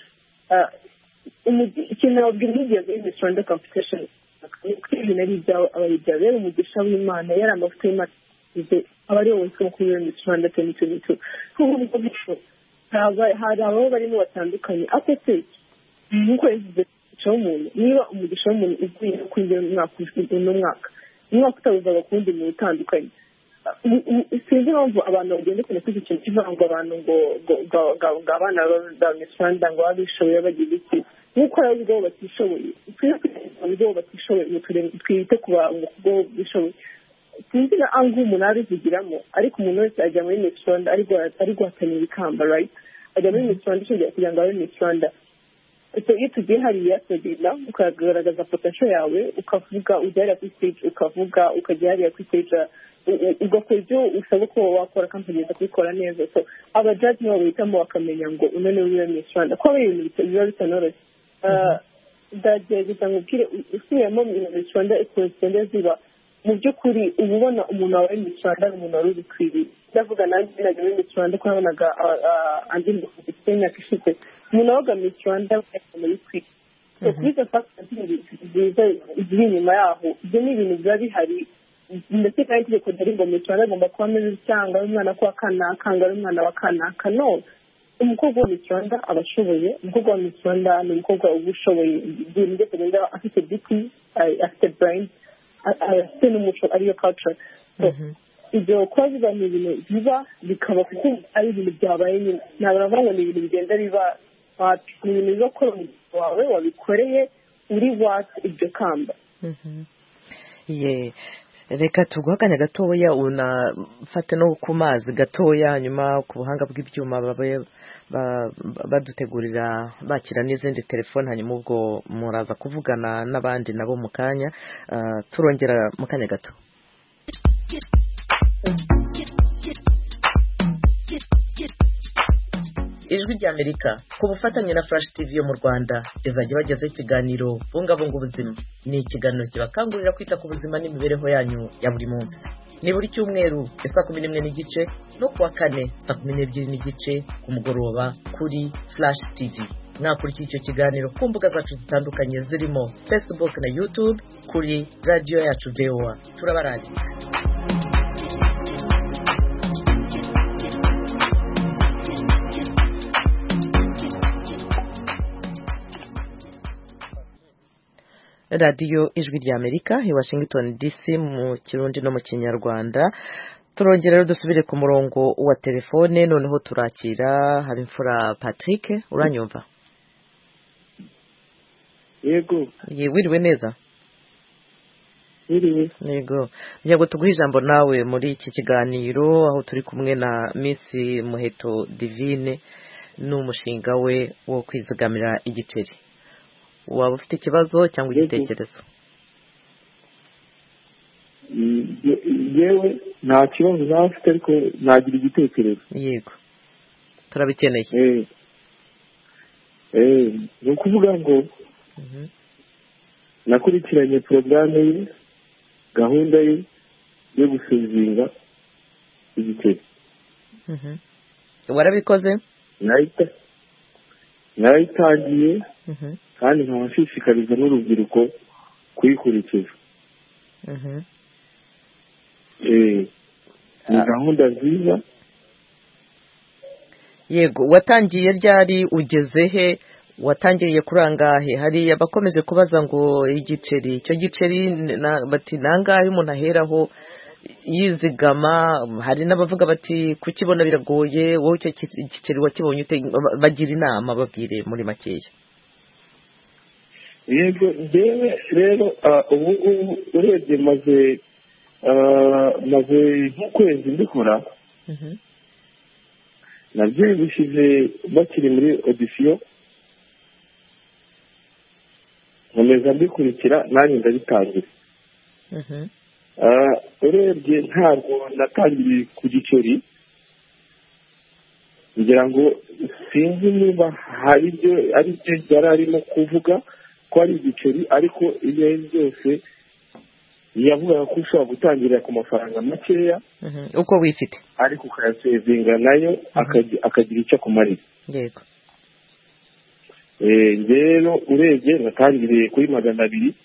ikintu nababwira n'igihe muri Miss Rwanda competition ibintu ari ibyawe aba ari ibyawe yari umugisha w'Imana yari amavuta y'Imana aba ari wowe wiswe kuri Miss Rwanda twenty twenty-two nk'uko bityo hari abo barimo batandukanye ariko se nk'uko yavuze umugisha w'umuntu niba umugisha w'umuntu ugiye kuri uno mwaka umwaka utabuzaga ku wundi muntu utandukanye sinzi impamvu abantu bagenda kure kuri iki kintu kivuga ngo abantu ngo ngo abana ba Miss Rwanda ngo baba bishoboye bagira iki nk'uko hari ubwo batishoboye twiye kwiteza ubwo batishoboye twite ku bantu bishoboye sinzi na angu umuntu abivugiramo ariko umuntu wese ajya muri Miss Rwanda ari guhatanira ikamba right ajya muri Miss Rwanda ishobora kugira ngo abe Miss Rwanda iyo tugiye hariya turagenda ukagaragaza potential yawe ukavuga ujya hariya kuri stage ukavuga ukajya hariya kuri stage ugakora ibyo usaba ko wakora kandi ukagenda kubikora neza so abajaji nibo bahitamo bakamenya ngo uno ni we Miss Rwanda ko ari ibintu biba bitanoroshye ndagerageza nkubwire usubiramo Miss Rwanda ikonsende ziba mu by'ukuri uba ubona umuntu wabaye Miss Rwanda ari umuntu wari ubikwiriye ndavuga nanjye najya muri Miss Rwanda ko nabonaga andi mufite imyaka ishize umuntu wabaga Miss Rwanda muri kwiriye kuri izo fagitire nziza ziri inyuma yaho ibyo ni ibintu biba bihari ndetse kandi itegeko ntari ngo Miss Rwanda agomba kuba ameze cyangwa ari umwana kwa kanaka ngo ari umwana wa kanaka no umukobwa wa Miss Rwanda aba ashoboye umukobwa wa Miss Rwanda ni umukobwa uba ushoboye ibintu byose agenda afite biti afite brain afite n'umuco ariyo culture ibyo kuba biba ni ibintu biba bikaba kuko ari ibintu byabaye nyine ntabwo navuga ngo ni ibintu bigenda biba ni ibintu biza gukora umugisha wawe wabikoreye uri wati iryo kamba ye reka tuguhe akanya gatoya unafate no ku mazi gatoya hanyuma ku buhanga bw'ibyuma babe badutegurira bakira n'izindi telefone hanyuma ubwo muraza kuvugana n'abandi nabo mu kanya turongera mu kanya gato ijwi ry'Amerika ku bufatanye na Flash T V yo mu Rwanda izajya bagezaho ikiganiro bungabunga ubuzima ni ikiganiro kibakangurira kwita ku buzima n'imibereho yanyu ya buri munsi ni buri cyumweru saa kumi n'imwe n'igice no kuwa kane saa kumi n'ebyiri n'igice ku mugoroba kuri Flash T V mwakurikira icyo kiganiro ku mbuga zacu zitandukanye zirimo Facebook na YouTube kuri radio yacu V O A turabarangitse radiyo ijwi ry'Amerika i Washington D C mu kirundi no mu kinyarwanda turongera rero dusubire ku murongo wa telefone noneho turakira Habimfura Patrick uranyumva yego wiriwe neza wiriwe yego ngiye tuguha ijambo nawe muri iki kiganiro aho turi kumwe na Miss Muheto Divine n'umushinga we wo kwizigamira igiceri waba ufite ikibazo cyangwa igitekerezo yewe nta kibazo nawe ufite ariko nagira igitekerezo yego turabikeneye ni ukuvuga ngo nakurikiranye porogaramu ye gahunda ye yo gusevinga igiceri warabikoze narayitangiye kandi nkaba nshishikariza n'urubyiruko kuyikurikiza ni gahunda nziza yego watangiye ryari ugeze he watangiriye kuri angahe hari abakomeje kubaza ngo igiceri icyo giceri bati nangahe umuntu aheraho yizigama hari n'abavuga bati kukibona biragoye wowe icyo giceri wakibonye ute bagira inama babwire muri makeya yego njyewe rero ubu ngubu urebye maze maze nk'ukwezi mbikora nabyiyumvishije bakiri muri odisiyo nkomeza mbikurikira nanjye ndabitangira urebye ntabwo natangiriye ku giceri ngira ngo sinzi niba hari ibyo ari byo yari arimo kuvuga ko ari igiceri ariko ibyo ari byose yavugaga ko ushobora gutangirira ku mafaranga makeya uko wifite ariko ukayasevinga nayo akagira icyo akumarira yego rero urebye natangiriye kuri magana abiri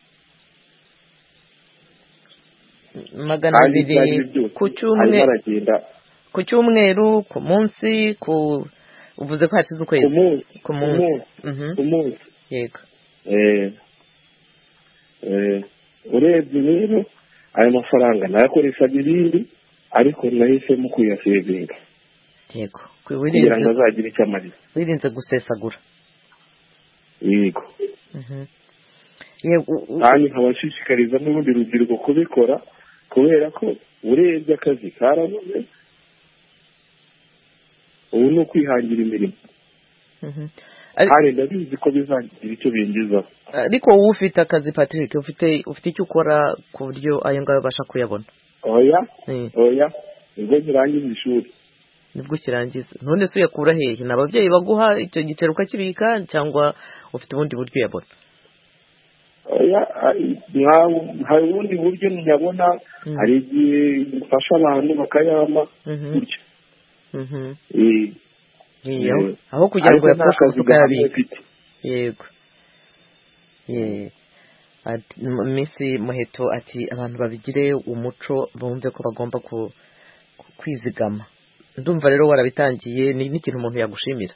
magana abiri ku cyumweru ku cyumweru ku munsi ku uvuze ko hashize ukwezi ku munsi ku munsi yego urebye rero ayo mafaranga nayakoreshaga ibindi ariko nahisemo kuyasevinga yego kugira ngo azagire icyo amarira wirinze gusesagura yego kandi nkabashishikariza n'ubundi rubyiruko kubikora kubera ko urebye akazi karabuze ubu ni ukwihangira imirimo kandi ndabizi ko bizagira icyo binjizaho ariko wowe ufite akazi Patrick ufite ufite icyo ukora ku buryo ayo ngayo ubasha kuyabona oya oya nibwo nkirangiza ishuri nibwo ukirangiza none se uyakura hehe ni ababyeyi baguha icyo giceri ukakibika cyangwa ufite ubundi buryo uyabona oya hari ubundi buryo ntiyabona hari igihe mfasha abantu bakayama gutyo aho kugira ngo yapfushe ukayabika yego Miss Muheto ati abantu babigire umuco bumve ko bagomba kwizigama. Ndumva rero warabitangiye ni n'ikintu umuntu yagushimira.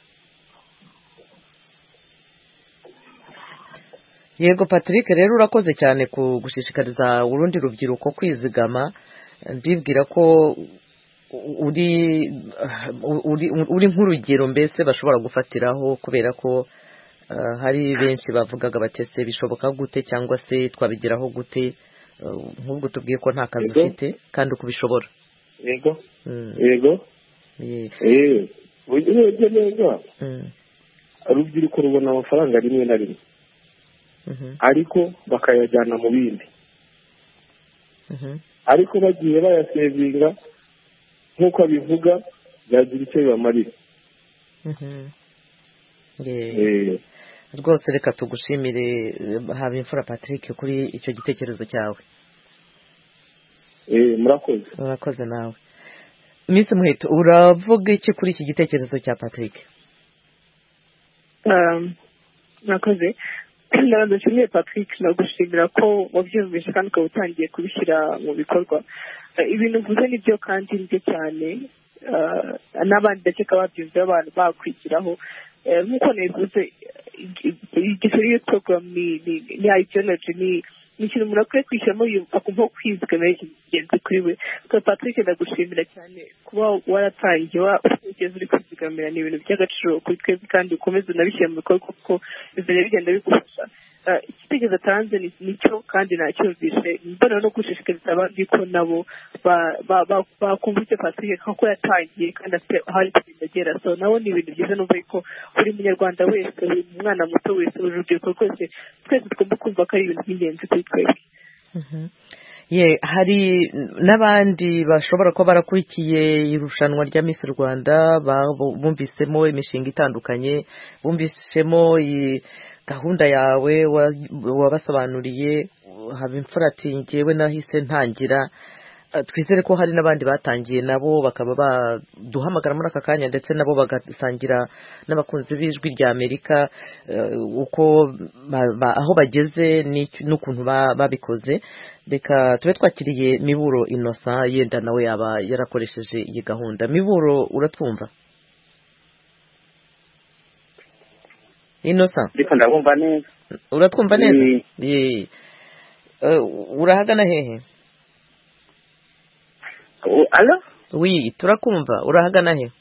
Yego Patrick rero urakoze cyane ku gushishikariza urundi rubyiruko kwizigama. Ndibwira ko uri uri uri nk'urugero mbese bashobora gufatiraho kubera ko Uh, hari benshi bavugaga batese bishoboka gute cyangwa se twabigeraho gute nk'ubwo tubwiye ko nta kazi ufite kandi ukubishobora. Yego yego eh ugiye neza urubyiruko rubona amafaranga rimwe na rimwe ariko bakayajyana mu bindi ariko bagiye bayasevinga nk'uko abivuga byagira icyo bibamarira. Rwose reka tugushimire haba imfura Patrick kuri icyo gitekerezo cyawe. Eh murakoze. Murakoze nawe. Miss Muheto uravuga iki kuri iki gitekerezo cya Patrick? Um murakoze. Ndabashimiye Patrick nagushimira ko wabyumvise kandi ko utangiye kubishyira mu bikorwa. Ibintu mvuze nibyo kandi nibyo cyane n'abandi ndakeka babyumva abantu bakwigiraho. Nk'uko nabivuze igisiriye program ni ni ideology ni ni ikintu umuntu akwiye kwishyiramo akumva kwizigama ikingenzi kuri we. So Patrick ndagushimira cyane kuba waratangiye watekereza uri kwizigamira ni ibintu by'agaciro kuri twebwe kandi ukomeze unabishyira mu bikorwa kuko bizajya bigenda bigufasha. Igitekerezo atanze nicyo kandi nacyumvise mbona no gushishikariza abandi ko nabo bakumva icyo Patrick ko yatangiye kandi hari kugenda agera. So nawe ni ibintu byiza numva ko buri munyarwanda wese buri mwana muto wese urubyiruko rwose twese tugomba kumva ko ari ibintu by'ingenzi kuri twebwe. Ye hari n'abandi bashobora kuba barakurikiye irushanwa rya Miss Rwanda bumvisemo imishinga itandukanye bumvisemo gahunda yawe wabasobanuriye haba imfura ati ngewe nahise ntangira. Twizere ko hari n'abandi batangiye nabo bakaba baduhamagara muri aka kanya ndetse nabo bagasangira n'abakunzi b'ijwi rya Amerika uko aho bageze n'ukuntu babikoze. Reka tube twakiriye Miburo Innocent yenda nawe yaba yarakoresheje iyi gahunda. Miburo uratwumva? Innocent ndiko ndabumva neza. Uratwumva neza? Ye urahagana hehe? Allo? Oui, turakumva. Urahagana he?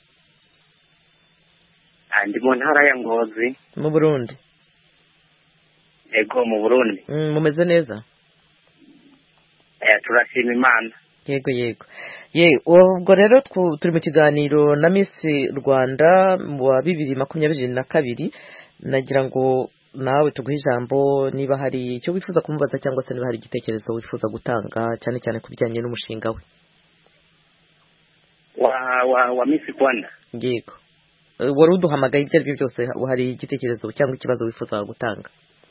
Andi mu ntara ya Ngozi. Mu Burundi. Ego mu Burundi. Mm, mumeze neza? Eh turashima Imana. Yego yego. Ye ubwo rero turi mu kiganiro na Miss Rwanda wa bibiri makumyabiri na kabiri. Nagira ngo nawe tuguhe ijambo niba hari icyo wifuza kumubaza cyangwa se niba hari igitekerezo wifuza gutanga cyane cyane kubijyanye n'umushinga we. wa wa wa Miss Rwanda. Yego. Wari uduhamagaye ibyo aribyo byose hari igitekerezo cyangwa ikibazo wifuza gutanga?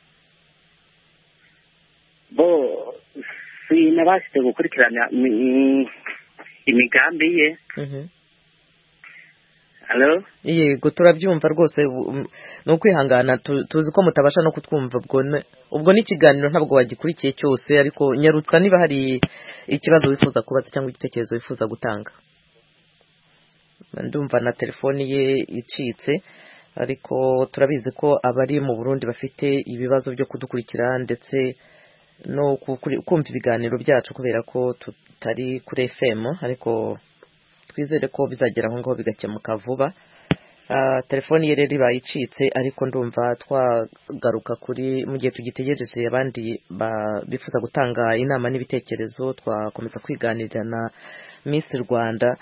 Bo sinabashije gukurikirana imigambi ye. Mhm. Hello? Yego turabyumva rwose no kwihangana tuzi ko mutabasha no kutwumva ubwo ubwo ni kiganiro ntabwo wagikurikiye cyose ariko nyarutsa niba hari ikibazo wifuza kubaza cyangwa igitekerezo wifuza gutanga. Ndumva na telefoni ye icitse ariko turabizi ko abari mu Burundi bafite ibibazo byo kudukurikira ndetse no kumva ibiganiro byacu kubera ko tutari kuri F M ariko twizere ko bizagera aho ngaho bigakemuka vuba. Telefoni ye rero bayicitse ariko ndumva twagaruka kuri mu gihe tugitegereje abandi bifuza gutanga inama n'ibitekerezo twakomeza kwiganirira na Miss Rwanda.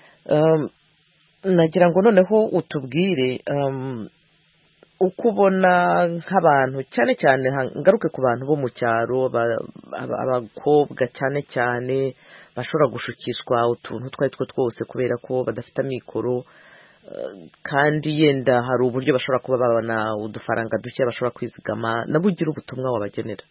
Nagira ngo noneho utubwire uko ubona nk'abantu cyane cyane ngaruke ku bantu bo mu cyaro abakobwa cyane cyane bashobora gushukishwa utuntu twari two twose kubera ko badafite amikoro kandi yenda hari uburyo bashobora kuba babona udufaranga duke bashobora kwizigama nabo ugira ubutumwa wabagenera.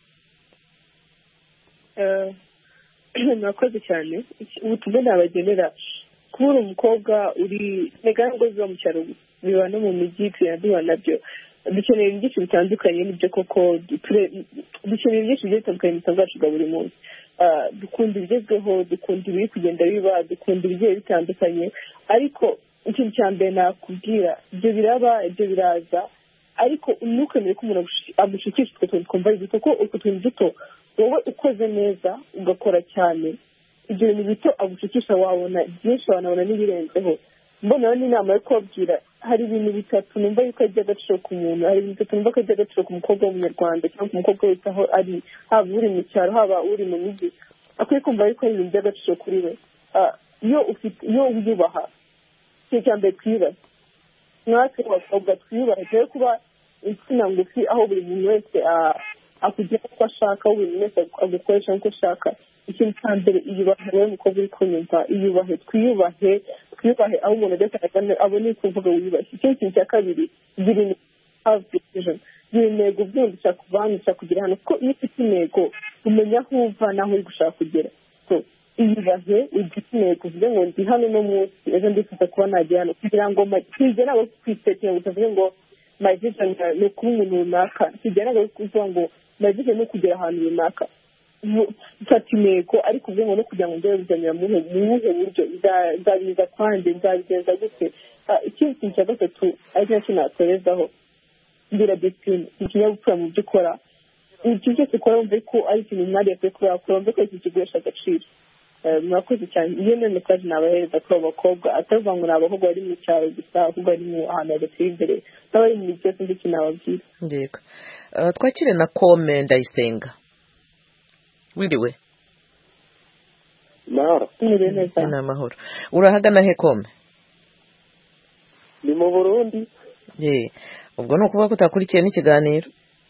Murakoze cyane. Ubutumwa nabagenera kubura umukobwa uri megango zo mu cyaro biba no mu mijyi tuyandura nabyo dukeneye byinshi bitandukanye n'ibyo koko dukeneye byinshi bigiye bitandukanye mu buzima bwacu bwa buri munsi. Dukunda ibigezweho, dukunda ibiri kugenda biba, dukunda ibigiye bitandukanye, ariko ikintu cya mbere nakubwira, ibyo biraba, ibyo biraza, ariko ntukemere ko umuntu agushikisha utwo tuntu twumva ari duto, kuko utwo tuntu duto wowe ukoze neza ugakora cyane, ibyo bintu bito agushikisha wabona byinshi, wanabona n'ibirenzeho. Mbona n'inama yo kubabwira, hari ibintu bitatu numva yuko ajya agaciro ku muntu, hari ibintu bitatu numva ko ajya agaciro ku mukobwa w'umunyarwanda cyangwa ku mukobwa wese aho ari, haba uri mu cyaro haba uri mu mujyi, akwiye kumva yuko ari ibintu by'agaciro kuri we. Iyo ufite iyo wiyubaha, ikintu cya mbere twiyubahe, natwe abakobwa twiyubahe, dore kuba insina ngufi aho buri muntu wese akugera uko ashaka, aho buri muntu wese agukoresha nk'uko ashaka. Ikintu cya mbere iyubahe, wowe mukobwa uri kunyumva, iyubahe, twiyubahe, twiyubahe aho umuntu ageze abone uko uvuga wiyubahe. Ikindi kintu cya kabiri, gira intego, gira intego byumva ushaka kuva hano ushaka kugera hano, kuko iyo ufite intego umenya aho uva n'aho uri gushaka kugera. So iyubahe, ugire intego, uvuge ngo ndi hano no munsi, ejo ndifuza kuba najya hano, kugira ngo tujye ntabwo twisekera ngo tuvuge ngo my vision ni ukuba umuntu runaka, tujya ntabwo kuvuga ngo my vision ni ukugera ahantu runaka. Fata intego, ariko uvuge ngo no kugira ngo njyewe bizanira mu buhe buryo, nzabiza kwanjye, nzabigenza gute. Ikindi kintu cya gatatu ari nacyo nakorezaho, ngira disipurine, ikinyabupfura mu byo ukora. Ikintu cyose ukora wumve ko ari ikintu mwari yakwiye kuba wakora, wumve ko iki kiguhesha agaciro. Murakoze cyane. Iyo niyo message nabahereza kuri abo bakobwa, atavuga ngo ni abakobwa bari mu cyaro gusa, ahubwo bari mu ahantu hadateye imbere, n'abari mu mijyi yose ndetse nababwira. Yego. Twakire na Kome Ndayisenga. Wiriwe? Mahoro. Mwiriwe neza. Ni amahoro. Urahagana he Kome? Ni mu Burundi. Ye. Ubwo ni ukuvuga ko utakurikiye n'ikiganiro?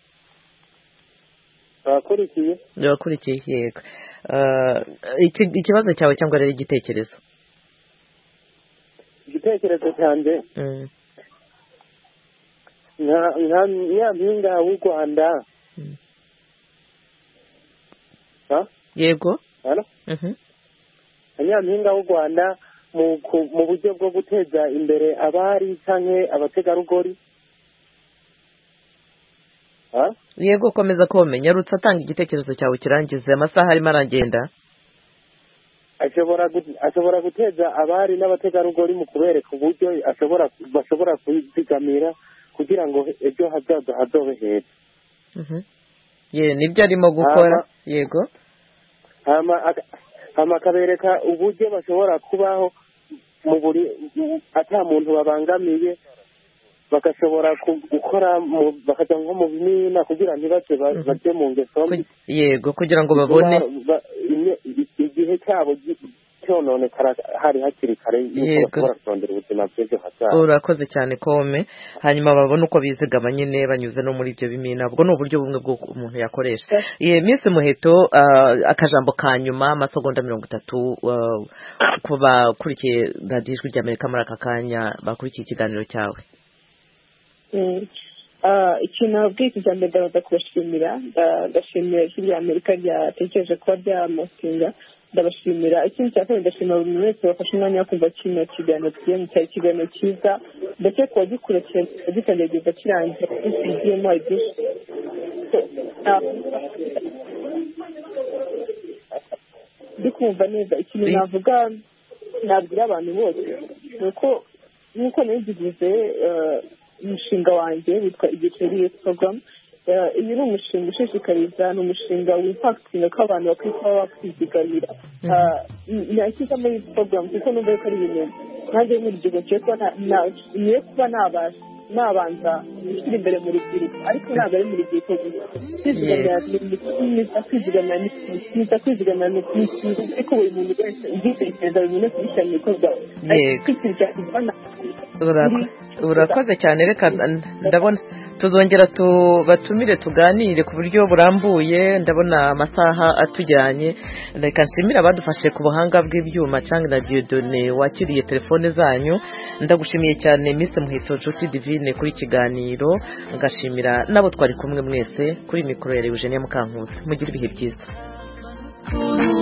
Nakurikiye. Nakurikiye, yego. Ikibazo cyawe cyangwa rero igitekerezo? Igitekerezo cyanjye. Nka nka nyampinga w'u Rwanda. Yego. Hano? Nyampinga w'u Rwanda mu buryo bwo guteza imbere abari canke abategarugori. Yego, komeza Kome, nyarutse atanga igitekerezo cyawe kirangize, amasaha arimo aragenda. Ashobora ashobora guteza abari n'abategarugori mu kubereka uburyo ashobora bashobora kwizigamira kugira ngo ejo hazaza hazobe heza. Ye, nibyo arimo gukora. Yego. Hama hama kabereka uburyo bashobora kubaho mu buri ata muntu babangamiye, bagashobora gukora bakaja nko mu bimina kugira ntibace baje mu ngeso mbi. Yego, kugira ngo babone igihe cyabo cyononekara hari hakiri kare yuko bashobora kurondera ubuzima bw'ejo hazaza. Urakoze cyane Kome, hanyuma babone uko bizigama nyine banyuze no muri ibyo bimina. Ubwo ni uburyo bumwe bwo umuntu yakoresha. Ye Miss Muheto, akajambo ka nyuma amasegonda mirongo itatu kuba kurikiye Radio Ijwi ry'Amerika muri aka kanya bakurikiye ikiganiro cyawe. Ikintu nabwiye icya mbere ndabaza kubashimira, ndashimira Ijwi ry'Amerika ryatekereje kuba ryamusinga, ndabashimira. Ikindi cya kabiri ndashimira buri muntu wese wafashe umwanya wo kumva kino kiganiro tugiye mu cyari ikiganiro cyiza, ndetse kuba gikurikiye gikandagiza kirangira gifitiyemo byinshi. Ndi kumva neza. Ikintu navuga nabwira abantu bose ni uko nk'uko nabigize umushinga wanjye witwa igiceri program. Iyi ni umushinga ushishikariza, ni umushinga w'impakitinga ko abantu bakwiye kuba bakwizigamira. Nashyize muri program kuko numva ko ari ibintu nanjye nk'urubyiruko ngiye kuba nabasha nabanza gushyira imbere mu rubyiruko, ariko ntabwo ari mu rubyiruko gusa. Kwizigamira kwizigamira ni kwizigamira ni ariko buri muntu wese ubwitekereza buri muntu wese ubishyira mu bikorwa. Urakoze cyane. Reka ndabona tuzongera tubatumire tuganire ku buryo burambuye, ndabona amasaha atujyanye. Reka nshimire abadufashe ku buhanga bw'ibyuma cyangwa na Dieudonné wakiriye telefone zanyu. Ndagushimiye cyane Miss Muheto Nshuti Divine kuri kiganiro, ngashimira nabo twari kumwe mwese kuri mikoro ya Eugenie Mukankusi. Mugire ibihe byiza.